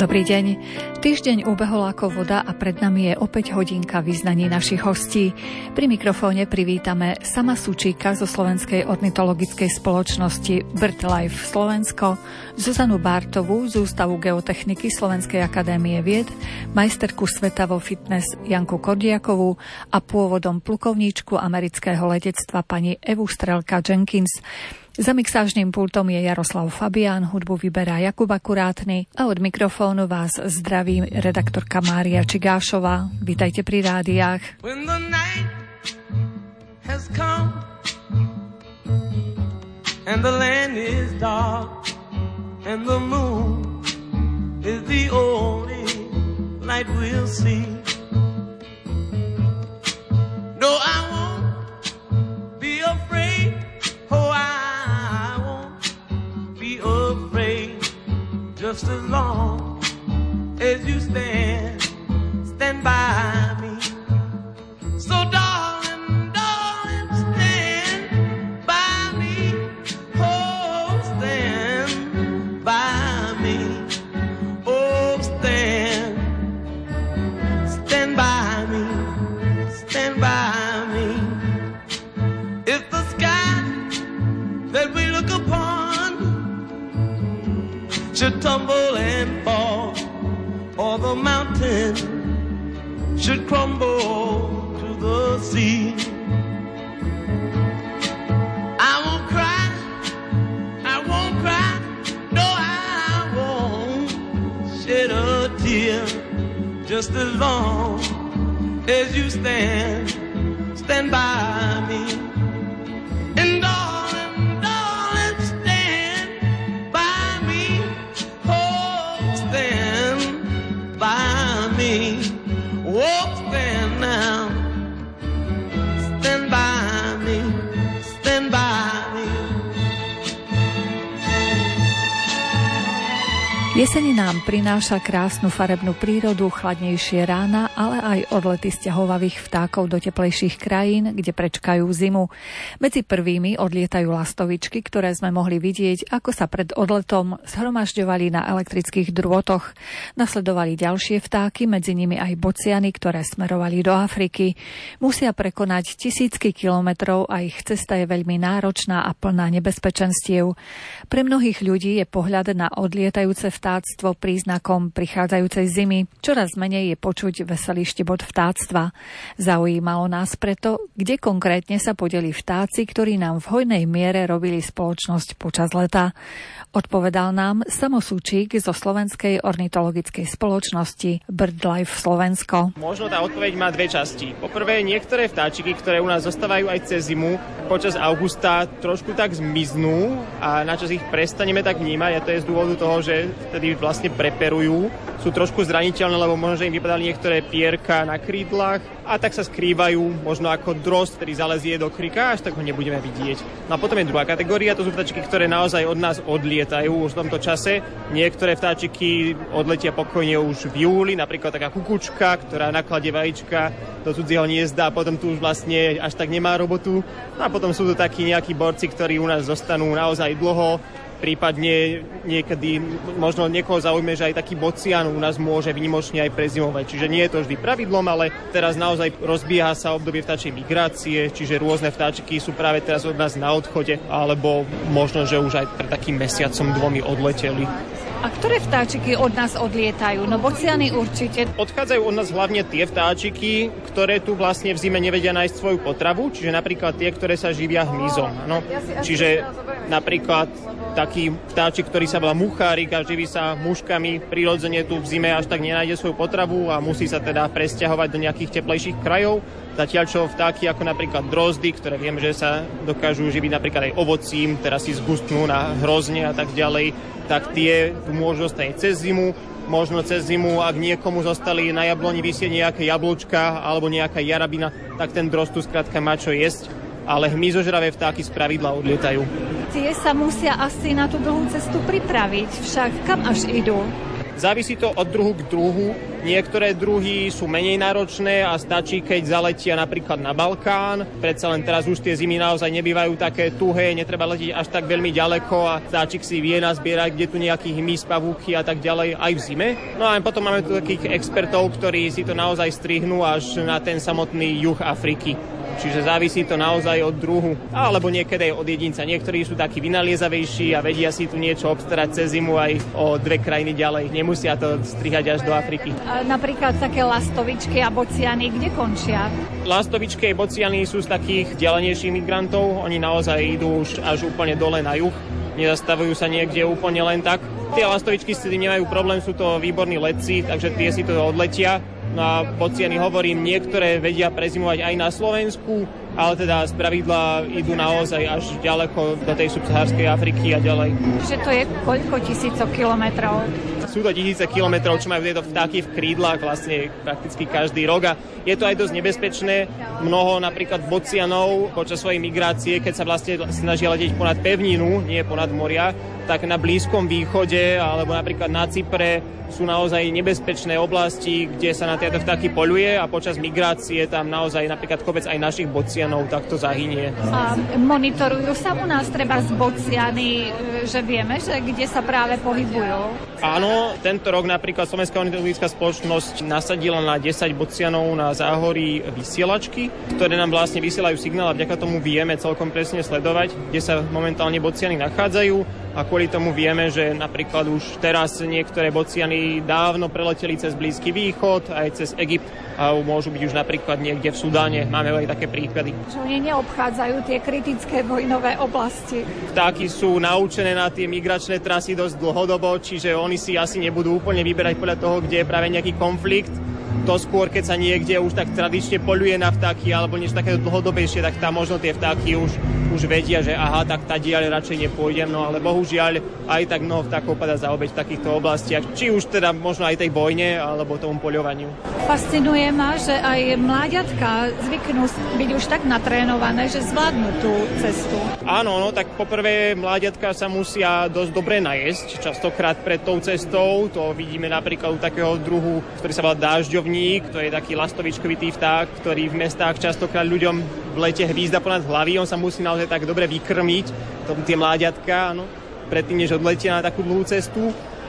Dobrý deň. Týždeň ubehol ako voda a pred nami je opäť hodinka vyznaní našich hostí. Pri mikrofóne privítame Sama Sučíka zo Slovenskej ornitologickej spoločnosti BirdLife Slovensko, Zuzanu Bártovú z Ústavu geotechniky Slovenskej akadémie vied, majsterku sveta vo fitness Janku Kordiakovú a pôvodom plukovníčku amerického letectva pani Evu Strelka-Jenkins. Za mixážnym pultom je Jaroslav Fabián, hudbu vyberá Jakub Akurátny a od mikrofónu vás zdraví redaktorka Mária Čigášová. Vítajte pri rádiách. When the night has come and the land is dark and the moon is the only light we'll see. No, I won't be afraid. Oh, I afraid, just as long as you stand by me. So darling, darling, stand by me. Oh, stand by me. Oh, stand by me. Stand by me. If the sky that we look upon should tumble and fall, or the mountain should crumble to the sea, I won't cry, no, I won't shed a tear, just as long as you stand by me. And oh, stand now, stand by me, stand by me. Jeseň nám prináša krásnu farebnú prírodu, chladnejšie rána, ale aj odlety sťahovavých vtákov do teplejších krajín, kde prečkajú zimu. Medzi prvými odlietajú lastovičky, ktoré sme mohli vidieť, ako sa pred odletom zhromažďovali na elektrických drôtoch. Nasledovali ďalšie vtáky, medzi nimi aj bociany, ktoré smerovali do Afriky. Musia prekonať tisícky kilometrov a ich cesta je veľmi náročná a plná nebezpečenstiev. Pre mnohých ľudí je pohľad na odlietajúce vtáctvo príznakom prichádzajúcej zimy. Čoraz menej je počuť veselý štebot vtáctva. Zaujímalo nás preto, kde konkrétne sa podeli vtáci, ktorí nám v hojnej miere robili spoločnosť počas leta. Odpovedal nám Samo Sučík zo Slovenskej ornitologickej spoločnosti BirdLife Slovensko. Možno tá odpoveď má dve časti. Poprvé, niektoré vtáčiky, ktoré u nás zostávajú aj cez zimu, počas augusta trošku tak zmiznú a načas ich prestaneme tak vnímať, a to je z dôvodu toho, že vtedy vlastne preperujú. Sú trošku zraniteľné, lebo možno, že im vypadali niektoré pierka na krídlach a tak sa skrývajú, možno ako drost, ktorý zalezie do kryka, až tak ho nebudeme vidieť. No a potom je druhá kategória, to sú vtáčiky, ktoré naozaj od nás odlietajú už v tomto čase. Niektoré vtáčiky odletia pokojne už v júli, napríklad taká kukučka, ktorá nakladie vajíčka do cudzieho hniezda a potom tu už vlastne až tak nemá robotu. No a potom sú tu takí nejakí borci, ktorí u nás zostanú naozaj dlho. Prípadne niekedy možno niekoho zaujme, že aj taký bocian u nás môže výnimočne aj prezimovať. Čiže nie je to vždy pravidlom, ale teraz naozaj rozbieha sa obdobie vtáčej migrácie, čiže rôzne vtáčiky sú práve teraz od nás na odchode, alebo možno, že už aj pred takým mesiacom, dvomi odleteli. A ktoré vtáčiky od nás odlietajú? No bociany určite. Odchádzajú od nás hlavne tie vtáčiky, ktoré tu vlastne v zime nevedia nájsť svoju potravu, čiže napríklad tie, ktoré sa živia hmyzom. No, čiže napríklad taký vtáčik, ktorý sa volá muchárik a živí sa muškami, prirodzene tu v zime až tak nenájde svoju potravu a musí sa teda presťahovať do nejakých teplejších krajov. Zatiaľ čo vtáky ako napríklad drozdy, ktoré vieme, že sa dokážu živiť napríklad aj ovocím, teraz si zgustnú na hrozne a tak ďalej, tak tie tu môžu zostať cez zimu. Možno cez zimu, ak niekomu zostali na jabloni visieť nejaké jablčka alebo nejaká jarabina, tak ten drozd tu skrátka má čo jesť. Ale hmyzožravé vtáky spravidla odlietajú. Tie sa musia asi na tú dlhú cestu pripraviť, však kam až idú? Závisí to od druhu k druhu. Niektoré druhy sú menej náročné a stačí, keď zaletia napríklad na Balkán. Predsa len teraz už tie zimy naozaj nebývajú také tuhé, netreba letieť až tak veľmi ďaleko a vtáčik si vie nazbierať, kde tu nejaký hmyz, pavúky a tak ďalej aj v zime. No a potom máme tu takých expertov, ktorí si to naozaj strihnú až na ten samotný juh Afriky. Čiže závisí to naozaj od druhu, alebo niekedy aj od jedinca. Niektorí sú takí vynaliezavejší a vedia si tu niečo obstarať cez zimu aj o 2 krajiny ďalej. Nemusia to strihať až do Afriky. A napríklad také lastovičky a bociany, kde končia? Lastovičky a bociany sú z takých ďalenejších migrantov. Oni naozaj idú už až úplne dole na juh. Nezastavujú sa niekde úplne len tak. Tie lastovičky s tým nemajú problém, sú to výborní letci, takže tie si to odletia. No a bociany, hovorím, niektoré vedia prezimovať aj na Slovensku, ale teda z pravidla idú naozaj až ďaleko do tej subsahárskej Afriky a ďalej. Že to je koľko tisícok kilometrov? Sú to tisíce kilometrov, čo majú tieto vtáky v krídlach vlastne prakticky každý rok a je to aj dosť nebezpečné. Mnoho napríklad bocianov počas svojej migrácie, keď sa vlastne snažia letieť ponad pevninu, nie ponad moria, tak na Blízkom východe alebo napríklad na Cypre sú naozaj nebezpečné oblasti, kde sa na tieto vtáky poľuje a počas migrácie tam naozaj napríklad kopec aj našich bocianov takto zahynie. A monitorujú sa u nás treba z bociany, že vieme, že kde sa práve pohybujú? Áno, tento rok napríklad Slovenská ornitologická spoločnosť nasadila na 10 bocianov na záhorí vysielačky, ktoré nám vlastne vysielajú signál a vďaka tomu vieme celkom presne sledovať, kde sa momentálne bociany nachádzajú. A kvôli tomu vieme, že napríklad už teraz niektoré bociany dávno preleteli cez Blízky východ, aj cez Egypt a môžu byť už napríklad niekde v Sudáne. Máme aj také príklady. Čo oni neobchádzajú tie kritické vojnové oblasti? Vtáky sú naučené na tie migračné trasy dosť dlhodobo, čiže oni si asi nebudú úplne vyberať podľa toho, kde je práve nejaký konflikt. To skôr, keď sa niekde už tak tradične poľuje na vtáky alebo niečo také dlhodobejšie, tak tam možno tie vtáky už vedia, že aha, tak tadiaľ radšej nepôjdem, no ale bohužiaľ aj tak mnoho vtákov padá za obeť v takýchto oblastiach, či už teda možno aj tej vojne alebo tomu poľovaniu. Fascinuje ma, že aj mláďatka zvyknú byť už tak natrénované, že zvládnu tú cestu. Áno, no tak poprvé mláďatka sa musia dosť dobre najesť, častokrát pred tou cestou, to vidíme napríklad u takého druhu, ktorý sa volá dážďovník, to je taký lastovičkovitý vták, ktorý v mestách častokrát ľuďom v lete hvízda ponad hlavy, on sa musí naozaj tak dobre vykrmiť, tie mláďatka, áno, predtým, než odletia na takú dlhú cestu.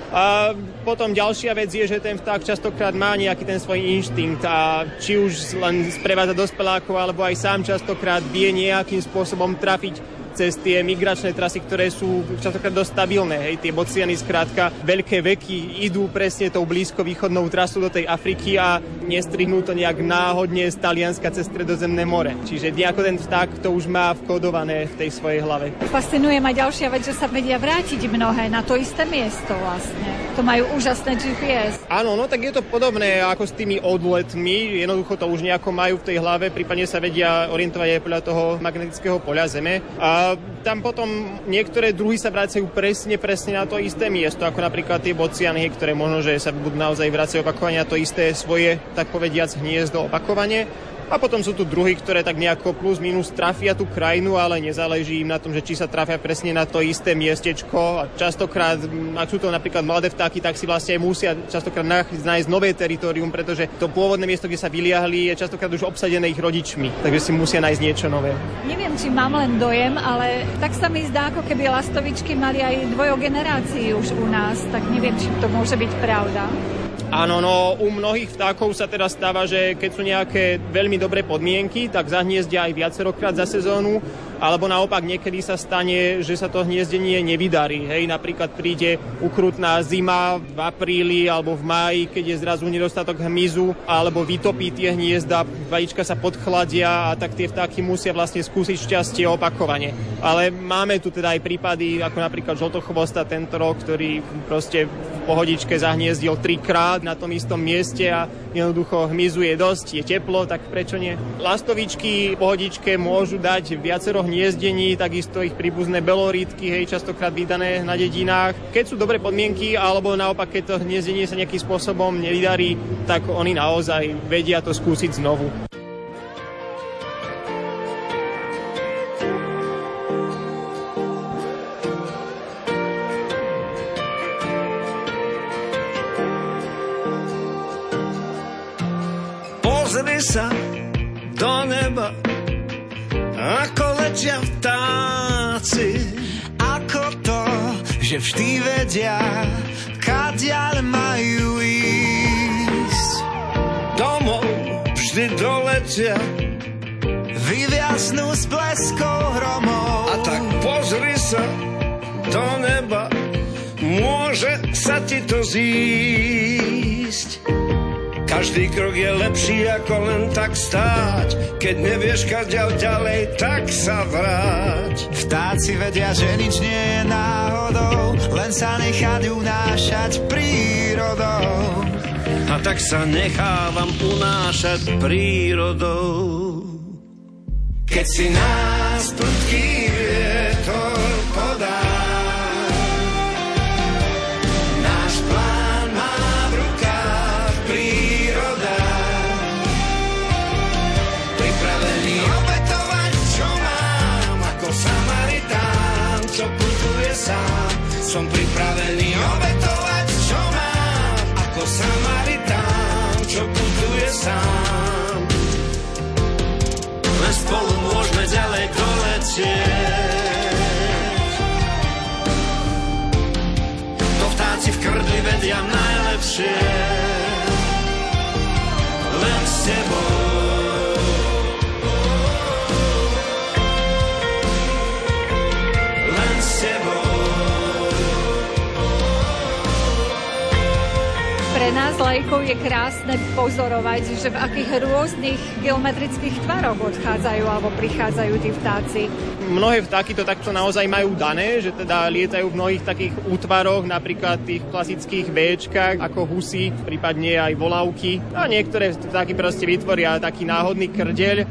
A potom ďalšia vec je, že ten vták častokrát má nejaký ten svoj inštinkt a či už len sprevádza dospelákov, alebo aj sám častokrát vie nejakým spôsobom trafiť cez tie migračné trasy, ktoré sú častokrát dosť stabilné. Hej, tie bociany skrátka veľké veky idú presne tou blízkovýchodnou trasu do tej Afriky a nestrihnú to nejak náhodne z Talianska cez Stredozemné more. Čiže nejako ten vták to už má vkodované v tej svojej hlave. Fascinuje ma ďalšia vec, že sa vedia vrátiť mnohé na to isté miesto vlastne. To majú úžasné GPS. Áno, no tak je to podobné ako s tými odletmi. Jednoducho to už nejako majú v tej hlave, prípadne sa vedia orientovať aj podľa toho magnetického poľa Zeme. A tam potom niektoré druhy sa vracajú presne na to isté miesto, ako napríklad tie bociany, ktoré možno, že sa budú naozaj vracajú opakovane na to isté svoje, tak povediac, hniezdo opakovane. A potom sú tu druhy, ktoré tak nejako plus minus trafia tú krajinu, ale nezáleží im na tom, že či sa trafia presne na to isté miestečko. A častokrát, ak sú to napríklad mladé vtáky, tak si vlastne musia častokrát nájsť nové teritorium, pretože to pôvodné miesto, kde sa vyliahli, je častokrát už obsadené ich rodičmi, takže si musia nájsť niečo nové. Neviem, či mám len dojem, ale tak sa mi zdá, ako keby lastovičky mali aj dvojogenerácii už u nás, tak neviem, či to môže byť pravda. Áno, no u mnohých vtákov sa teda stáva, že keď sú nejaké veľmi dobré podmienky, tak zahniezdia aj viacerokrát za sezónu, alebo naopak niekedy sa stane, že sa to hniezdenie nevydarí. Hej, napríklad príde ukrutná zima v apríli alebo v máji, keď je zrazu nedostatok hmyzu, alebo vytopí tie hniezda, vajíčka sa podchladia a tak tie vtáky musia vlastne skúsiť šťastie opakovane. Ale máme tu teda aj prípady, ako napríklad žltochvosta tento rok, ktorý proste v pohodičke zahniezdil 3-krát na tom istom mieste a jednoducho hmyzu je dosť, je teplo, tak prečo nie? Lastovičky v pohodičke môžu dať viacero hniezdení, takisto ich príbuzné belorítky, hej, častokrát vydané na dedinách. Keď sú dobré podmienky, alebo naopak, keď to hniezdenie sa nejakým spôsobom nevydarí, tak oni naozaj vedia to skúsiť znovu. sa do neba, ako letia vtáci. Ako to, že vždy vedia, kadiaľ majú ísť. Domov vždy doletia, vyviaznú s bleskou hromov. a tak pozri sa do neba, môže sa ti to zísť. Každý krok je lepší ako len tak stáť, keď nevieš kadiaľ ďalej, tak sa vráť. Vtáci vedia, že nič nie je náhodou, len sa nechať unášať prírodou. A tak sa nechávam unášať prírodou. Keď si nás prudký vietor podá, náš plán má v rukách príroda. Pripravený obetovať, čo mám, ako Samaritán, čo putuje sám. Som pripravený obetovať, čo mám, ako Samaritán, čo putuje sám. Len spolu môžeme ďalej doletieť. To vtáci v krdli vedia najlepšie. Len s tebou. Len s tebou. Pre nás laikov je krásne pozorovať, že v akých rôznych geometrických tvaroch odchádzajú alebo prichádzajú tí vtáci. Mnohé vtáky to takto naozaj majú dané, že teda lietajú v mnohých takých útvaroch, napríklad tých klasických Bčkách, ako husy, prípadne aj volavky. A niektoré vtáky proste vytvoria taký náhodný krdeľ.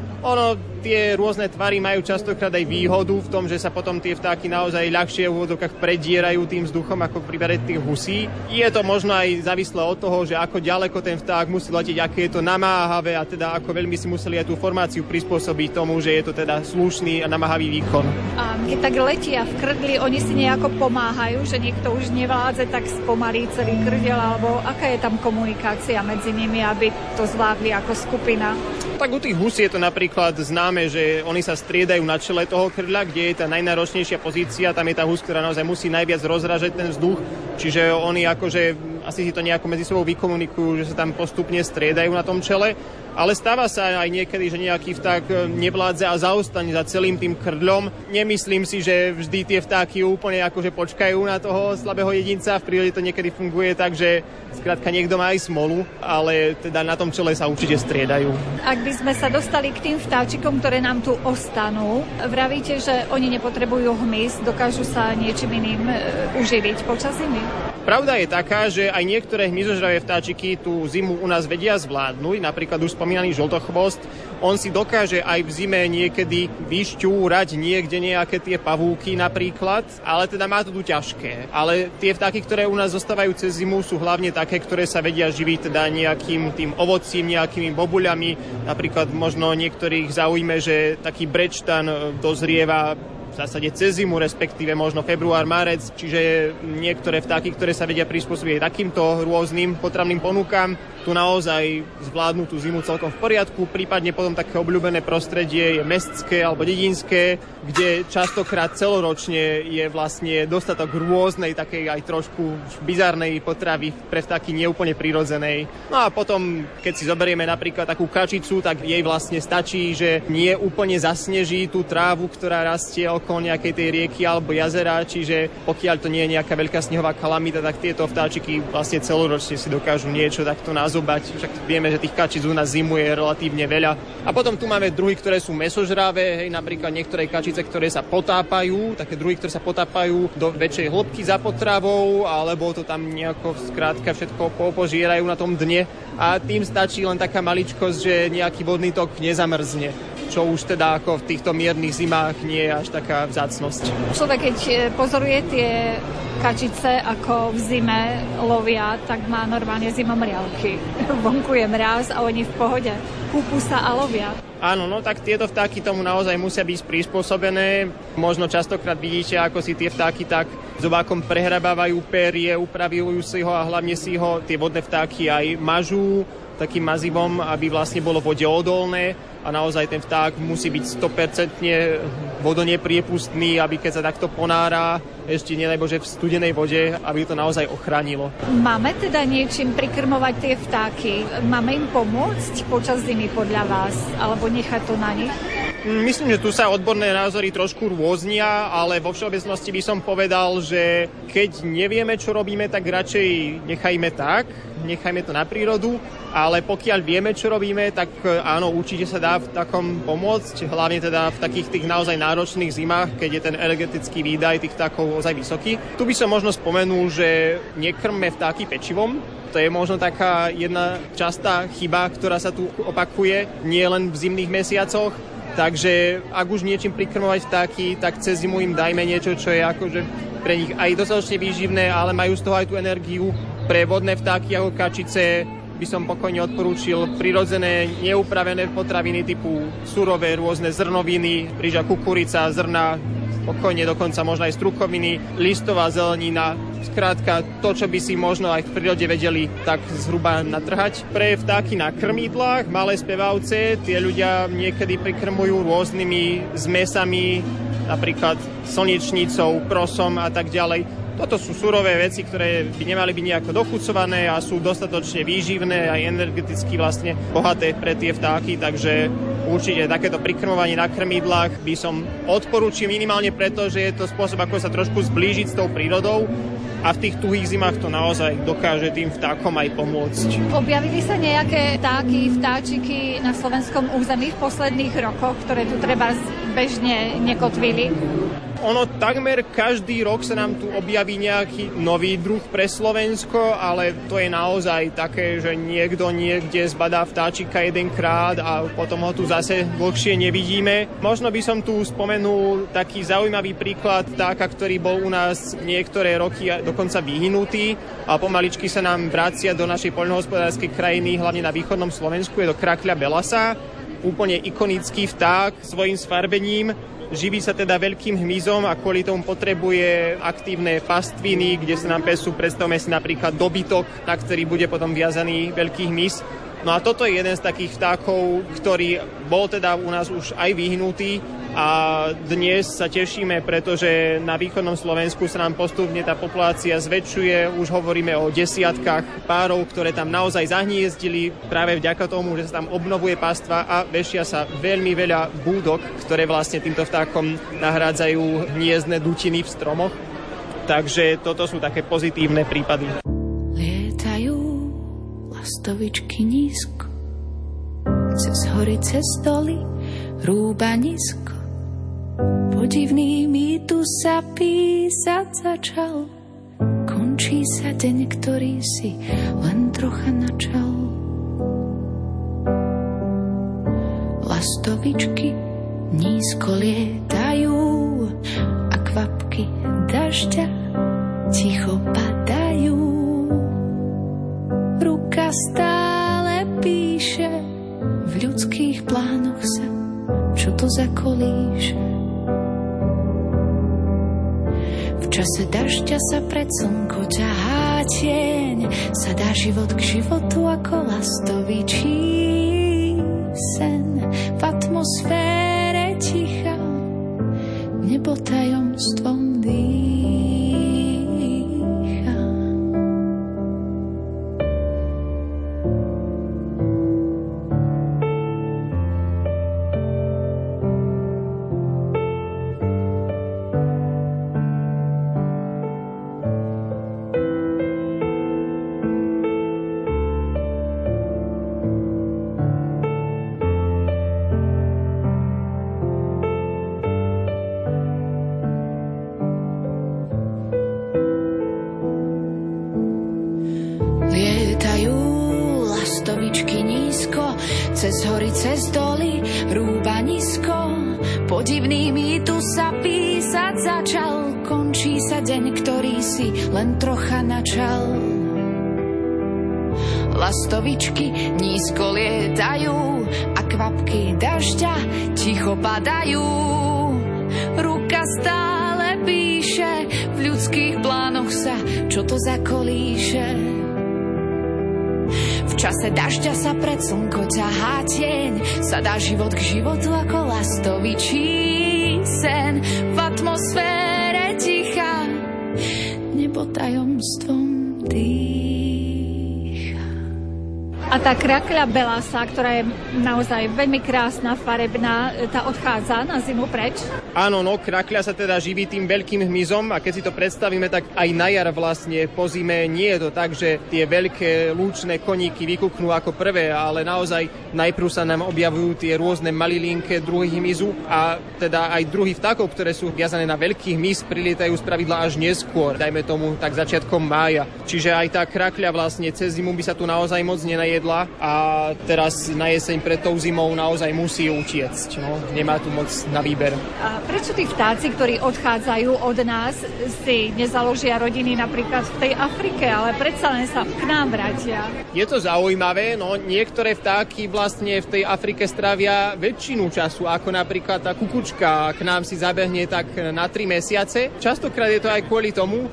Tie rôzne tvary majú častokrát aj výhodu v tom, že sa potom tie vtáky naozaj ľahšie v úvodzovkách predierajú tým vzduchom ako v prípade tých husí. Je to možno aj závislé od toho, že ako ďaleko ten vták musí letieť, aké je to namáhavé a teda ako veľmi si museli aj tú formáciu prispôsobiť tomu, že je to teda slušný a namáhavý výkon. A keď tak letia v krdli, oni si nejako pomáhajú, že niekto už nevládze, tak spomalí celý krdeľ, alebo aká je tam komunikácia medzi nimi, aby to zvládli ako skupina? Tak u tých husí je to napríklad známe, že oni sa striedajú na čele toho krdľa, kde je tá najnáročnejšia pozícia, tam je tá hus, ktorá naozaj musí najviac rozrážať ten vzduch, čiže oni akože asi si to nejako medzi sebou vykomunikujú, že sa tam postupne striedajú na tom čele, ale stáva sa aj niekedy, že nejaký vták nevládze a zaostane za celým tým krdľom. Nemyslím si, že vždy tie vtáky úplne akože počkajú na toho slabého jedinca, v prírode to niekedy funguje tak, že skrátka niekto má aj smolu, ale teda na tom čele sa určite striedajú. Ak by sme sa dostali k tým vtáčikom, ktoré nám tu ostanú, vravíte, že oni nepotrebujú hmyz, dokážu sa niečím iným uživiť počas zimy? Pravda je taká, že aj niektoré hmyzožravé vtáčiky tú zimu u nás vedia zvládnuť, napríklad už spomínaný žltochvost. On si dokáže aj v zime niekedy vyšťúrať niekde nejaké tie pavúky napríklad, ale teda má to tu ťažké. Ale tie vtáky, ktoré u nás zostávajú cez zimu, sú hlavne také, ktoré sa vedia živiť teda nejakým tým ovocím, nejakými bobuľami. Napríklad možno niektorých zaujme, že taký brečtan dozrieva v zásade cez zimu, respektíve možno február, marec, čiže niektoré vtáky, ktoré sa vedia prispôsobiť takýmto rôznym potravným ponukám, tu naozaj zvládnu tú zimu celkom v poriadku, prípadne potom také obľúbené prostredie je mestské alebo dedinské, kde častokrát celoročne je vlastne dostatok rôznej, takej aj trošku bizarnej potravy pre vtáky neúplne prirodzenej. No a potom, keď si zoberieme napríklad takú kačicu, tak jej vlastne stačí, že nie úplne zasneží tú trávu, ktorá rastie okolo nejakej tej rieky alebo jazera, čiže pokiaľ to nie je nejaká veľká snehová kalamita, tak tieto vtáčiky vlastne celoročne si dokážu niečo takto nazobať. Však vieme, že tých kačic u nás zimuje relatívne veľa. A potom tu máme druhy, ktoré sú mäsožravé, hej, napríklad niektoré kačice, ktoré sa potápajú, také druhy, ktoré sa potápajú do väčšej hĺbky za potravou, alebo to tam nejako skrátka všetko požierajú na tom dne a tým stačí len taká maličkosť, že nejaký vodný tok nezamrzne, čo už teda ako v týchto miernych zimách nie je až taká vzácnosť. Človek, keď pozoruje tie kačice ako v zime lovia, tak má normálne zimomriavky. Vonku je mráz a oni v pohode. Kúpu sa a lovia. Áno, no tak tieto vtáky tomu naozaj musia byť prispôsobené. Možno častokrát vidíte, ako si tie vtáky tak zobákom prehrabávajú perie, upravujú si ho a hlavne si ho tie vodné vtáky aj mažú takým mazivom, aby vlastne bolo vode odolné a naozaj ten vták musí byť 100% vodonepriepustný, aby keď sa takto ponára, ešte nedajbože v studenej vode, aby to naozaj ochránilo. Máme teda niečím prikrmovať tie vtáky? Máme im pomôcť počas zimy podľa vás? Alebo nechať to na nich? Myslím, že tu sa odborné názory trošku rôznia, ale vo všeobecnosti by som povedal, že keď nevieme, čo robíme, tak radšej nechajme to na prírodu, ale pokiaľ vieme, čo robíme, tak áno, určite sa dá v takom pomôcť, hlavne teda v takých tých naozaj náročných zimách, keď je ten energetický výdaj tých vtákov ozaj vysoký. Tu by som možno spomenul, že nekrmme vtáky pečivom. To je možno taká jedna častá chyba, ktorá sa tu opakuje, nie len v zimných mesiacoch. Takže ak už niečím prikrmovať vtáky, tak cez zimu im dajme niečo, čo je akože pre nich aj dostatočne výživné, ale majú z toho aj tú energiu. Pre vodné vtáky ako kačice by som pokojne odporúčil prirodzené, neupravené potraviny typu surové, rôzne zrnoviny, rýža, kukurica, zrna, pokojne dokonca možno aj strukoviny, listová zelenina. Skrátka to, čo by si možno aj v prírode vedeli tak zhruba natrhať. Pre vtáky na krmidlách, malé spevavce, tie ľudia niekedy prikrmujú rôznymi zmesami, napríklad slnečnicou, prosom a tak ďalej. Toto sú surové veci, ktoré by nemali byť nejako dochucované a sú dostatočne výživné a energeticky vlastne bohaté pre tie vtáky, takže určite takéto prikrmovanie na krmidlách by som odporúčil minimálne preto, že je to spôsob, ako sa trošku zblížiť s tou prírodou a v tých tuhých zimách to naozaj dokáže tým vtákom aj pomôcť. Objavili sa nejaké vtáčiky na slovenskom území v posledných rokoch, ktoré tu treba bežne nekotvili? Ono takmer každý rok sa nám tu objaví nejaký nový druh pre Slovensko, ale to je naozaj také, že niekto niekde zbadá vtáčika jedenkrát a potom ho tu zase dlhšie nevidíme. Možno by som tu spomenul taký zaujímavý príklad vtáka, ktorý bol u nás niektoré roky dokonca vyhnutý a pomaličky sa nám vracia do našej poľnohospodárskej krajiny, hlavne na východnom Slovensku, je to krakľa belasa, úplne ikonický vták svojím sfarbením. Živí sa teda veľkým hmyzom a kvôli tomu potrebuje aktívne pastviny, kde sa nám pesú, predstavme si napríklad dobytok, na ktorý bude potom viazaný veľký hmyz. No a toto je jeden z takých vtákov, ktorý bol teda u nás už aj vyhnutý a dnes sa tešíme, pretože na východnom Slovensku sa nám postupne tá populácia zväčšuje. Už hovoríme o desiatkách párov, ktoré tam naozaj zahniezdili práve vďaka tomu, že sa tam obnovuje pastva a vešia sa veľmi veľa búdok, ktoré vlastne týmto vtákom nahrádzajú hniezdne dutiny v stromoch. Takže toto sú také pozitívne prípady. Lietajú lastovičky nízko, cez hory, cez doly, rúbanisko. Podivný mýtus sa písať začal, končí sa deň, ktorý si len trocha načal. Lastovičky nízko lietajú a kvapky dažďa ticho padajú. Ruka stále píše, v ľudských plánoch sa čo to za kolíše. V čase dažďa sa pred slnko ťahá tieň, sa dá život k životu ako lastovičí sen. V atmosfére ticha nebo tajomstvom dýcha. Podivný mýtus sa písať začal, končí sa deň, ktorý si len trocha načal. Lastovičky nízko lietajú a kvapky dažďa ticho padajú. Ruka stále píše, v ľudských plánoch sa čo to za kolíše. V čase dažďa sa pred slnko ťahá tieň, sa dá život k životu ako lastovičí sen. V atmosfére ticha nebo tajomstvom dýcha. A tá krakľa belasa, ktorá je naozaj veľmi krásna, farebná, tá odchádza na zimu preč? Áno, no, krakľa sa teda živí tým veľkým hmyzom a keď si to predstavíme, tak aj na jar vlastne po zime nie je to tak, že tie veľké lúčne koníky vykúknú ako prvé, ale naozaj najprv sa nám objavujú tie rôzne malilinké druhy hmyzu a teda aj druhy vtákov, ktoré sú viazané na veľký hmyz, prilietajú spravidla až neskôr, dajme tomu tak začiatkom mája. Čiže aj tá krakľa vlastne cez zimu by sa tu naozaj moc nenajedla a teraz na jeseň pred tou zimou naozaj musí utiecť. No, nemá tu moc na výber. A prečo tí vtáci, ktorí odchádzajú od nás, si nezaložia rodiny napríklad v tej Afrike, ale predsa len sa k nám vrátia? Je to zaujímavé, no niektoré vtáky vlastne v tej Afrike strávia väčšinu času, ako napríklad tá kukučka k nám si zabehne tak na 3 mesiace. Častokrát je to aj kvôli tomu,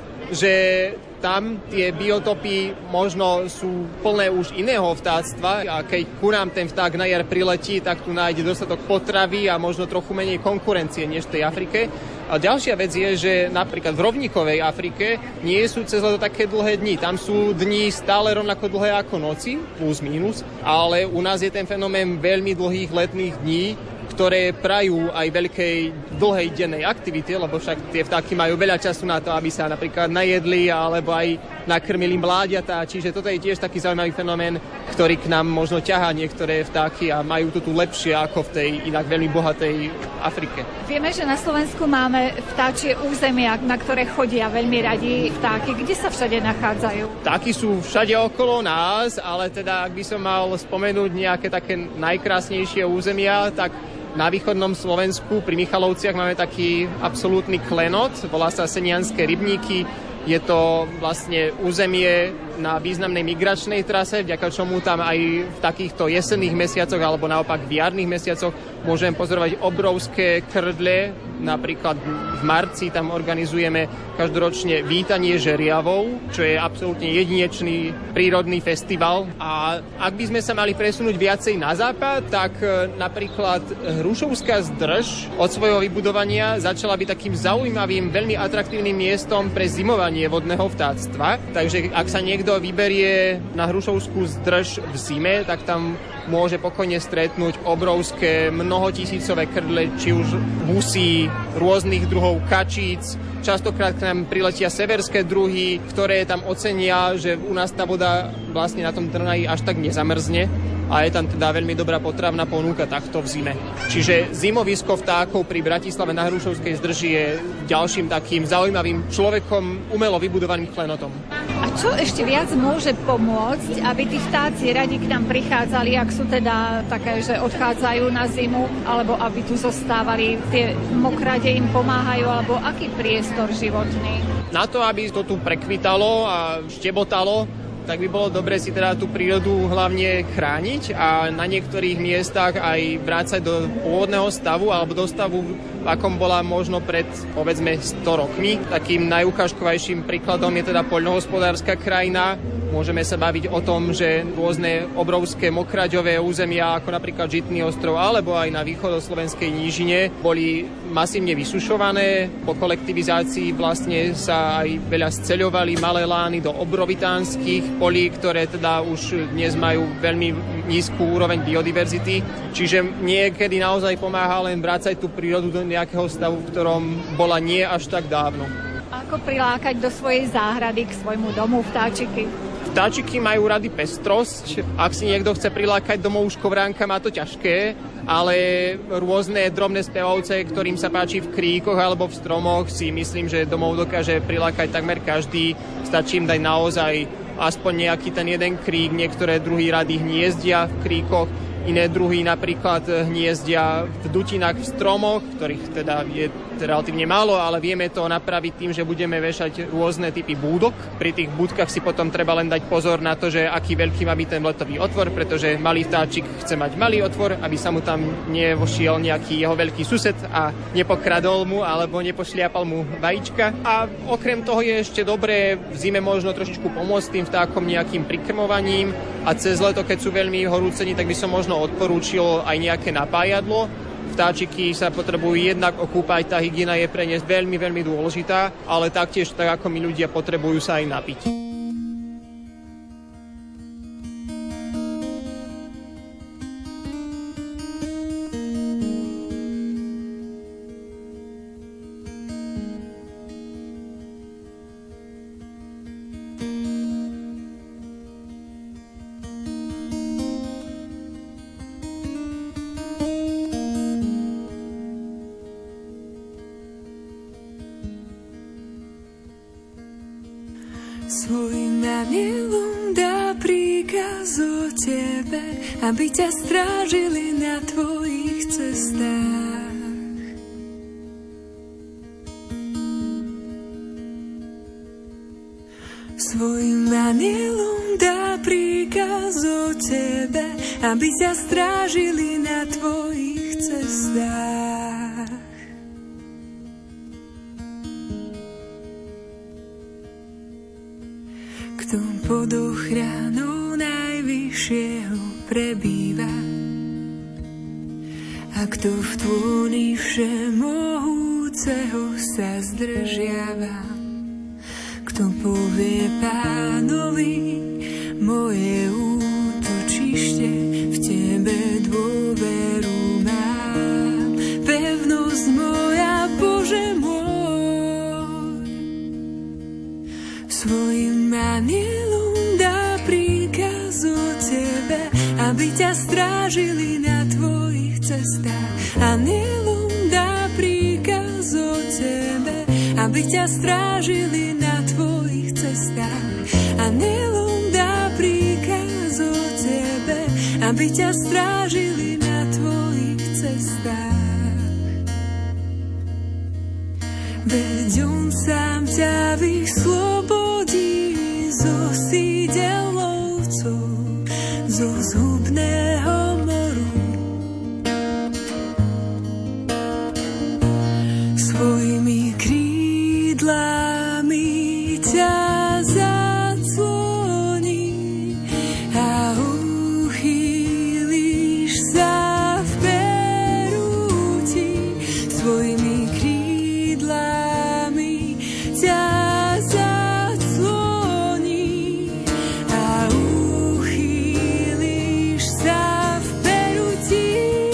že tam tie biotopy možno sú plné už iného vtáctva a keď ku nám ten vták na jar priletí, tak tu nájde dostatok potravy a možno trochu menej konkurencie než v tej Afrike. A ďalšia vec je, že napríklad v rovníkovej Afrike nie sú cez leto také dlhé dni. Tam sú dni stále rovnako dlhé ako noci, plus minus, ale u nás je ten fenomén veľmi dlhých letných dní, ktoré prajú aj veľkej dlhej dennej aktivity, lebo však tie vtáky majú veľa času na to, aby sa napríklad najedli alebo aj nakrmili mláďatá. Čiže toto je tiež taký zaujímavý fenomén, ktorý k nám možno ťahá niektoré vtáky a majú to tu lepšie ako v tej inak veľmi bohatej Afrike. Vieme, že na Slovensku máme vtáčie územia, na ktoré chodia veľmi radi vtáky. Kde sa všade nachádzajú? Vtáky sú všade okolo nás, ale teda ak by som mal spomenúť nejaké také najkrásnejšie územia, tak na východnom Slovensku pri Michalovciach máme taký absolútny klenot, volá sa Senianské rybníky. Je to vlastne územie na významnej migračnej trase, vďaka čomu tam aj v takýchto jesenných mesiacoch alebo naopak v jarných mesiacoch môžeme pozorovať obrovské krdle. Napríklad v marci tam organizujeme každoročne vítanie žeriavov, čo je absolútne jedinečný prírodný festival. A ak by sme sa mali presunúť viacej na západ, tak napríklad Hrušovská zdrž od svojho vybudovania začala byť takým zaujímavým, veľmi atraktívnym miestom pre zimovanie vodného vtáctva. Takže ak sa niekto vyberie na Hrušovskú zdrž v zime, tak tam môže pokojne stretnúť obrovské mnohotisícové krdle, či už husí, rôznych druhov kačíc. Častokrát k nám priletia severské druhy, ktoré tam ocenia, že u nás tá voda vlastne na tom Trnaji až tak nezamrzne a je tam teda veľmi dobrá potravná ponuka takto v zime. Čiže zimovisko vtákov pri Bratislave na Hrušovskej zdrži je ďalším takým zaujímavým človekom umelo vybudovaným klenotom. A čo ešte viac môže pomôcť, aby tí vtáci radi k nám prichádzali, ak sú teda také, že odchádzajú na zimu, alebo aby tu zostávali, tie mokrade im pomáhajú, alebo aký priestor životný? Na to, aby to tu prekvitalo a štebotalo, tak by bolo dobre si teda tú prírodu hlavne chrániť a na niektorých miestach aj vrácať do pôvodného stavu alebo do stavu, v akom bola možno pred, povedzme, 100 rokmi. Takým najukážkovejším príkladom je teda poľnohospodárska krajina. Môžeme sa baviť o tom, že rôzne obrovské mokraďové územia, ako napríklad Žitný ostrov, alebo aj na východoslovenskej nížine, boli masívne vysušované. Po kolektivizácii vlastne sa aj veľa sceľovali malé lány do obrovitánskych polí, ktoré teda už dnes majú veľmi nízku úroveň biodiverzity. Čiže niekedy naozaj pomáha len vrácať tú prírodu do nejakého stavu, v ktorom bola nie až tak dávno. Ako prilákať do svojej záhrady k svojmu domu vtáčiky? Vtáčiky majú rady pestrosť. Ak si niekto chce prilákať domov škovránka, má to ťažké, ale rôzne drobné spevovce, ktorým sa páči v kríkoch alebo v stromoch, si myslím, že domov dokáže prilákať takmer každý. Stačí im dať naozaj aspoň nejaký ten jeden krík. Niektoré druhy rady hniezdia v kríkoch. Iné druhy napríklad hniezdia v dutinách v stromoch, ktorých teda je relatívne málo, ale vieme to napraviť tým, že budeme vešať rôzne typy búdok. Pri tých búdkach si potom treba len dať pozor na to, že aký veľký má byť ten letový otvor, pretože malý vtáčik chce mať malý otvor, aby sa mu tam nevošiel nejaký jeho veľký sused a nepokradol mu alebo nepošliapal mu vajíčka. A okrem toho je ešte dobré v zime možno trošičku pomôcť tým vtákom nejakým prikrmovaním a cez leto, keď sú veľmi horúcení, tak by som možno odporúčil aj nejaké napájadlo. Vtáčiky sa potrebujú jednak okúpať, tá hygiena je pre ne veľmi, veľmi dôležitá, ale taktiež tak ako my ľudia potrebujú sa aj napiť. Svojim anielom dá príkaz o tebe, aby ťa strážili na tvojich cestách. Svojim anielom dá príkaz o tebe, aby ťa strážili na tvojich cestách. Kto pod ochranou najvyššieho prebýva a kto v tvúni všemohúceho sa zdržiava, kto povie Pánovi, moje útočište, v tebe dôveru mám, pevnosť moja, Bože môj. Svojim anielom dá príkaz o tebe, aby ťa strážili na tvojich cestách. Anielom dá príkaz o tebe, aby ťa strážili na tvojich cestách. Anielom dá príkaz o tebe, aby ťa strážili na tvojich cestách. Veď on sám ťa vyslobodí zo sídel lovcov, zo zhubného moru. Svojimi krídlami ťa zacloní a uchýliš sa v perúti. Svojimi krídlami ťa zacloní a uchýliš sa v perúti.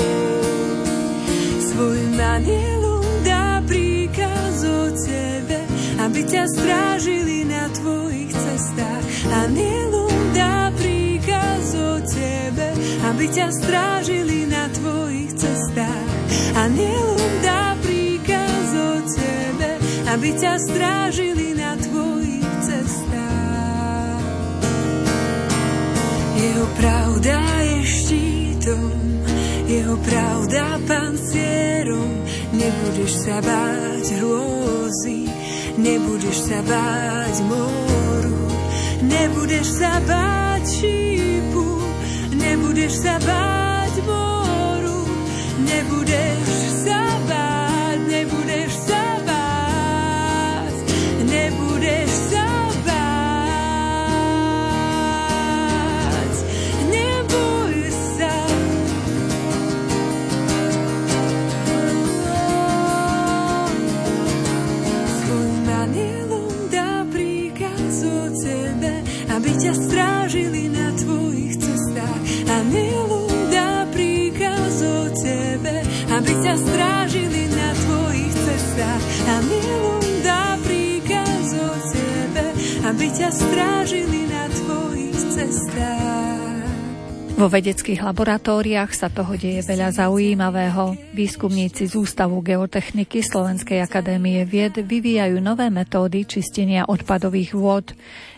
Svojim anielom dá príkaz o tebe, aby ťa strážili na tvojich cestách. Anielom dá príkaz o tebe, aby ťa strážili na tvojich cestách. Anielom dá príkaz o tebe, aby ťa strážili na tvojich cestách. Jeho pravda je štítom, jeho pravda pancierom. Nebudeš sa báť hrôzy, nebudeš sa báť moru, nebudeš sa báť šípu, nebudeš sa báť moru, nebudeš sa báť, nebudeš sa báť, nebudeš sa báť, neboj sa. Svojim anielom dá príkaz o tebe, aby ťa strážili na tvojich cestách. Anielom dá príkaz o tebe, aby ťa strážili na tvojich cestách. Anielom dá príkaz o tebe, aby ťa strážili na tvojich cestách. Vo vedeckých laboratóriách sa toho deje veľa zaujímavého. Výskumníci z Ústavu geotechniky Slovenskej akadémie vied vyvíjajú nové metódy čistenia odpadových vôd.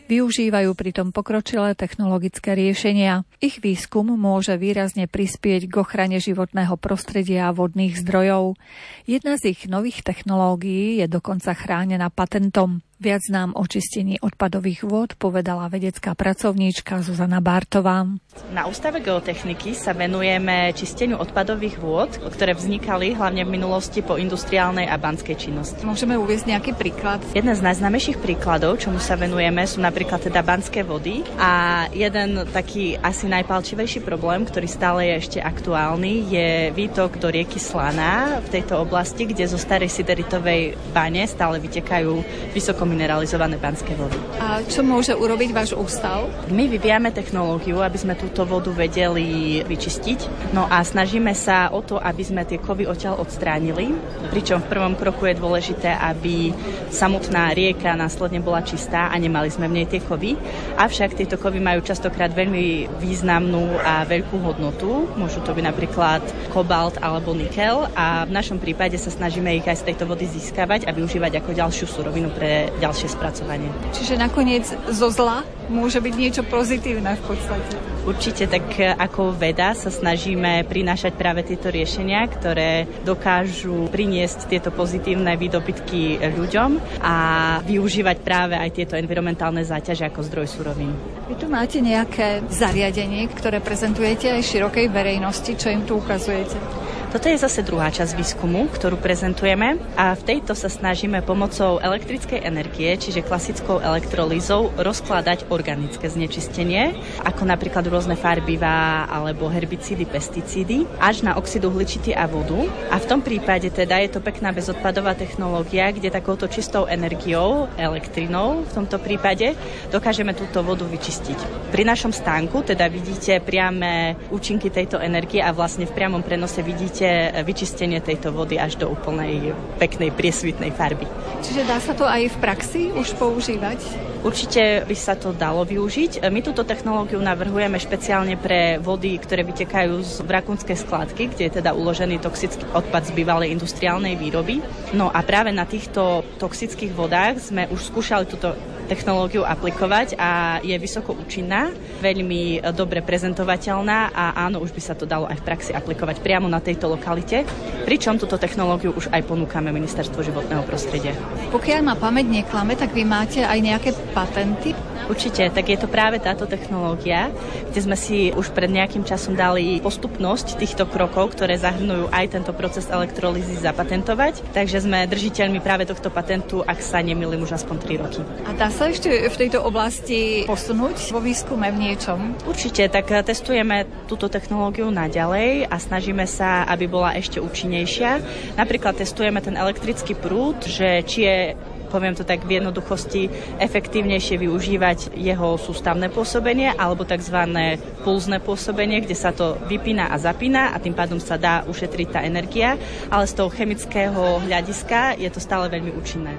Využívajú pritom pokročilé technologické riešenia. Ich výskum môže výrazne prispieť k ochrane životného prostredia a vodných zdrojov. Jedna z ich nových technológií je dokonca chránená patentom. Viac nám o čistení odpadových vôd povedala vedecká pracovníčka Zuzana Bártová. Na Ústave geotechniky sa venujeme čisteniu odpadových vôd, ktoré vznikali hlavne v minulosti po industriálnej a banskej činnosti. Môžeme uviesť nejaký príklad? Jeden z najznámejších príkladov, čomu sa venujeme, sú napríklad teda banské vody. A jeden taký asi najpálčivejší problém, ktorý stále je ešte aktuálny, je výtok do rieky Slaná v tejto oblasti, kde zo starej sideritovej bane stále vytekajú vysoko mineralizované banské vody. A čo môže urobiť váš ústav? My vyvíjame technológiu, aby sme túto vodu vedeli vyčistiť. No a snažíme sa o to, aby sme tie kovy odtiaľ odstránili. Pričom v prvom kroku je dôležité, aby samotná rieka následne bola čistá a nemali sme v nej tie kovy. Avšak tieto kovy majú častokrát veľmi významnú a veľkú hodnotu. Môžu to byť napríklad kobalt alebo nikel a v našom prípade sa snažíme ich aj z tejto vody získavať a využívať ako ďalšiu surovinu pre ďalšie spracovanie. Čiže nakoniec zo zla môže byť niečo pozitívne v podstate. Určite, tak ako veda sa snažíme prinášať práve tieto riešenia, ktoré dokážu priniesť tieto pozitívne výdobytky ľuďom a využívať práve aj tieto environmentálne záťaže ako zdroj surovín. Vy tu máte nejaké zariadenie, ktoré prezentujete aj širokej verejnosti, čo im tu ukazujete? Toto je zase druhá časť výskumu, ktorú prezentujeme a v tejto sa snažíme pomocou elektrickej energie, čiže klasickou elektrolýzou, rozkladať organické znečistenie, ako napríklad rôzne farbivá alebo herbicídy, pesticídy, až na oxid uhličitý a vodu. A v tom prípade teda je to pekná bezodpadová technológia, kde takouto čistou energiou, elektrinou v tomto prípade, dokážeme túto vodu vyčistiť. Pri našom stánku teda vidíte priame účinky tejto energie a vlastne v priamom prenose vidíte vyčistenie tejto vody až do úplnej peknej priesvitnej farby. Čiže dá sa to aj v praxi už používať? Určite by sa to dalo využiť. My túto technológiu navrhujeme špeciálne pre vody, ktoré vytekajú z rakúnskej skladky, kde je teda uložený toxický odpad z bývalej industriálnej výroby. No a práve na týchto toxických vodách sme už skúšali túto technológiu aplikovať a je vysoko účinná, veľmi dobre prezentovateľná a áno, už by sa to dalo aj v praxi aplikovať priamo na tejto lokalite, pričom túto technológiu už aj ponúkame Ministerstvu životného prostredia. Pokiaľ ma pamäť neklame, tak vy máte aj nejaké patenty? Určite, tak je to práve táto technológia, kde sme si už pred nejakým časom dali postupnosť týchto krokov, ktoré zahrnujú aj tento proces elektrolýzy zapatentovať. Takže sme držiteľmi práve tohto patentu, ak sa nemýlim, už aspoň 3 roky. A dá sa ešte v tejto oblasti posunúť vo výskume v niečom? Určite, tak testujeme túto technológiu naďalej a snažíme sa, aby bola ešte účinnejšia. Napríklad testujeme ten elektrický prúd, že či je, poviem to tak v jednoduchosti, efektívnejšie využívať jeho sústavné pôsobenie alebo tzv. Pulzné pôsobenie, kde sa to vypína a zapína a tým pádom sa dá ušetriť tá energia, ale z toho chemického hľadiska je to stále veľmi účinné.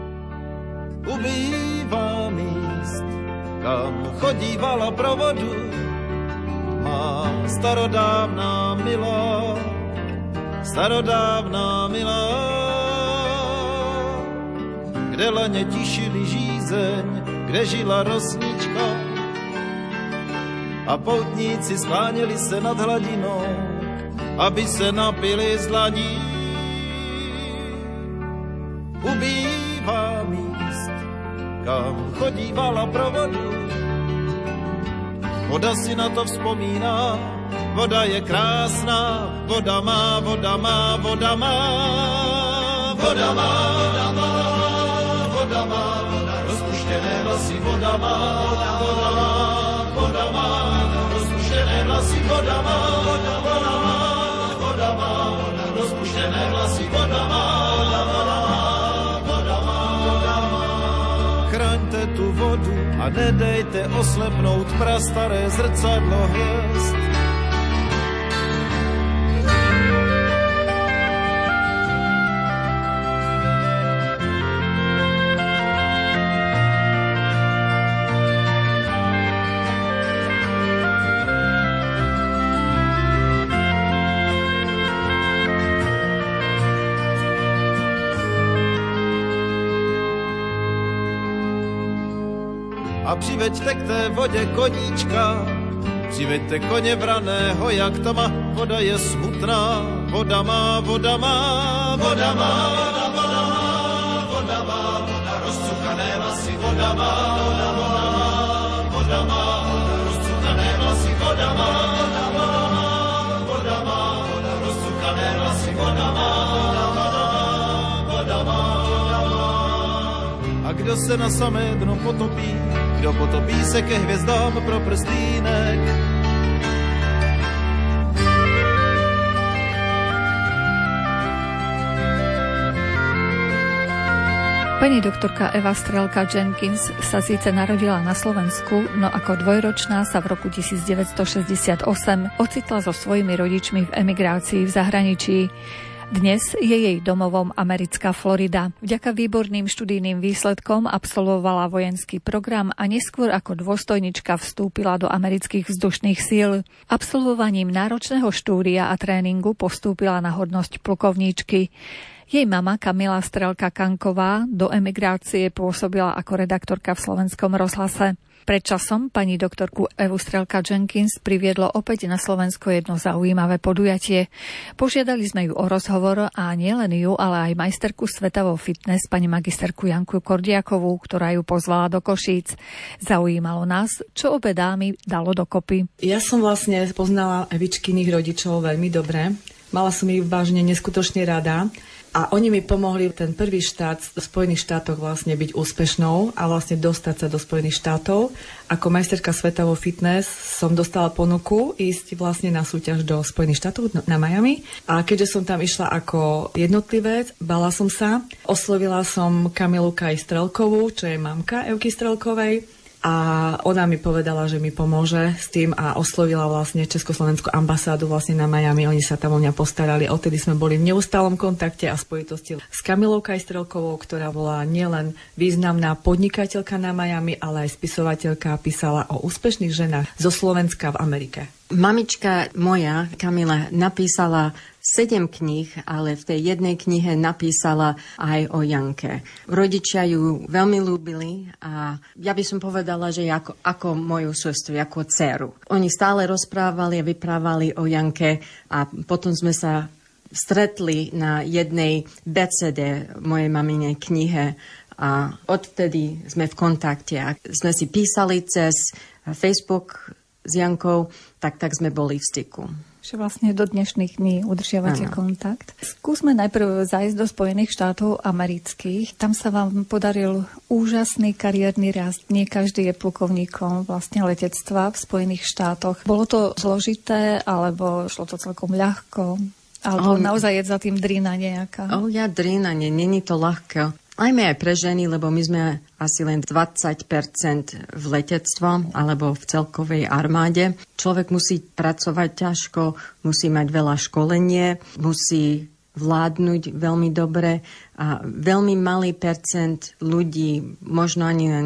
Ubývá míst, kam chodívala pro vodu má starodávná milá, kde lane tišili žízeň, kde žila rosnička a poutníci skláněli se nad hladinou, aby se napili z dlaní. Ubývá míst, kam chodívala pro vodu, voda si na to vzpomíná, voda je krásná, voda má, voda má, voda má, voda má, voda má. Voda má, rozpuštěné vlasy, voda má, voda má, rozpuštěné vlasy, voda má, voda má, rozpuštěné vlasy, voda má, voda má. Chraňte tu vodu a nedejte oslepnout prastaré zrcadlo hvězd. a přiveďte k té vodě koníčka. Přiveďte koně vraného, jak to má, voda je smutná, voda má, voda má, voda má, voda má, voda má, voda rozcukané vlasy, voda má, voda má, voda má, voda rozcukané vlasy, voda má, voda má, voda má, voda rozcukané vlasy, voda má, voda má, voda má. A kdo se na samé dno potopí, kdo potopí se ke hvězdám pro prstínek. Pani doktorka Eva Strelka-Jenkins sa síce narodila na Slovensku, no ako dvojročná sa v roku 1968 ocitla so svojimi rodičmi v emigrácii v zahraničí. Dnes je jej domovom americká Florida. Vďaka výborným študijným výsledkom absolvovala vojenský program a neskôr ako dôstojnička vstúpila do amerických vzdušných síl. Absolvovaním náročného štúdia a tréningu postúpila na hodnosť plukovníčky. Jej mama Kamila Strelka-Kanková do emigrácie pôsobila ako redaktorka v Slovenskom rozhlase. Pred časom pani doktorku Evu Strelka-Jenkins priviedlo opäť na Slovensko jedno zaujímavé podujatie. Požiadali sme ju o rozhovor a nielen ju, ale aj majsterku sveta vo fitness, pani magisterku Janku Kordiakovú, ktorá ju pozvala do Košíc. Zaujímalo nás, čo obe dámy dalo dokopy. Ja som vlastne poznala Evičkyných rodičov veľmi dobre. Mala som ich vážne neskutočne rada. A oni mi pomohli ten prvý štát v Spojených štátoch vlastne byť úspešnou a vlastne dostať sa do Spojených štátov. Ako majsterka sveta vo fitness som dostala ponuku ísť vlastne na súťaž do Spojených štátov na Miami. A keďže som tam išla ako jednotlivec, bala som sa. Oslovila som Kamilu Kaj Strelkovú, čo je mamka Evky Strelkovej. A ona mi povedala, že mi pomôže s tým a oslovila vlastne Československú ambasádu vlastne na Miami. Oni sa tam o mňa postarali. Odtedy sme boli v neustálom kontakte a spojitosti s Kamilou Kajstrelkovou, ktorá bola nielen významná podnikateľka na Miami, ale aj spisovateľka, písala o úspešných ženách zo Slovenska v Amerike. Mamička moja, Kamila, napísala 7 kníh, ale v tej jednej knihe napísala aj o Janke. Rodičia ju veľmi ľúbili a ja by som povedala, že ako moju sestru, ako dceru. Oni stále rozprávali a vyprávali o Janke a potom sme sa stretli na jednej besede mojej maminej knihe a odvtedy sme v kontakte. A sme si písali cez Facebook s Jankou, tak sme boli v styku. Že vlastne do dnešných dní udržiavate kontakt. Skúsme najprv zájsť do Spojených štátov amerických. Tam sa vám podaril úžasný kariérny rast. Nie každý je plukovníkom vlastne letectva v Spojených štátoch. Bolo to zložité, alebo šlo to celkom ľahko? Alebo naozaj je za tým drina nejaká? Drina, není to ľahké. Najmä aj pre ženy, lebo my sme asi len 20% v letectve alebo v celkovej armáde. Človek musí pracovať ťažko, musí mať veľa školenie, musí vládnuť veľmi dobre a veľmi malý percent ľudí, možno ani len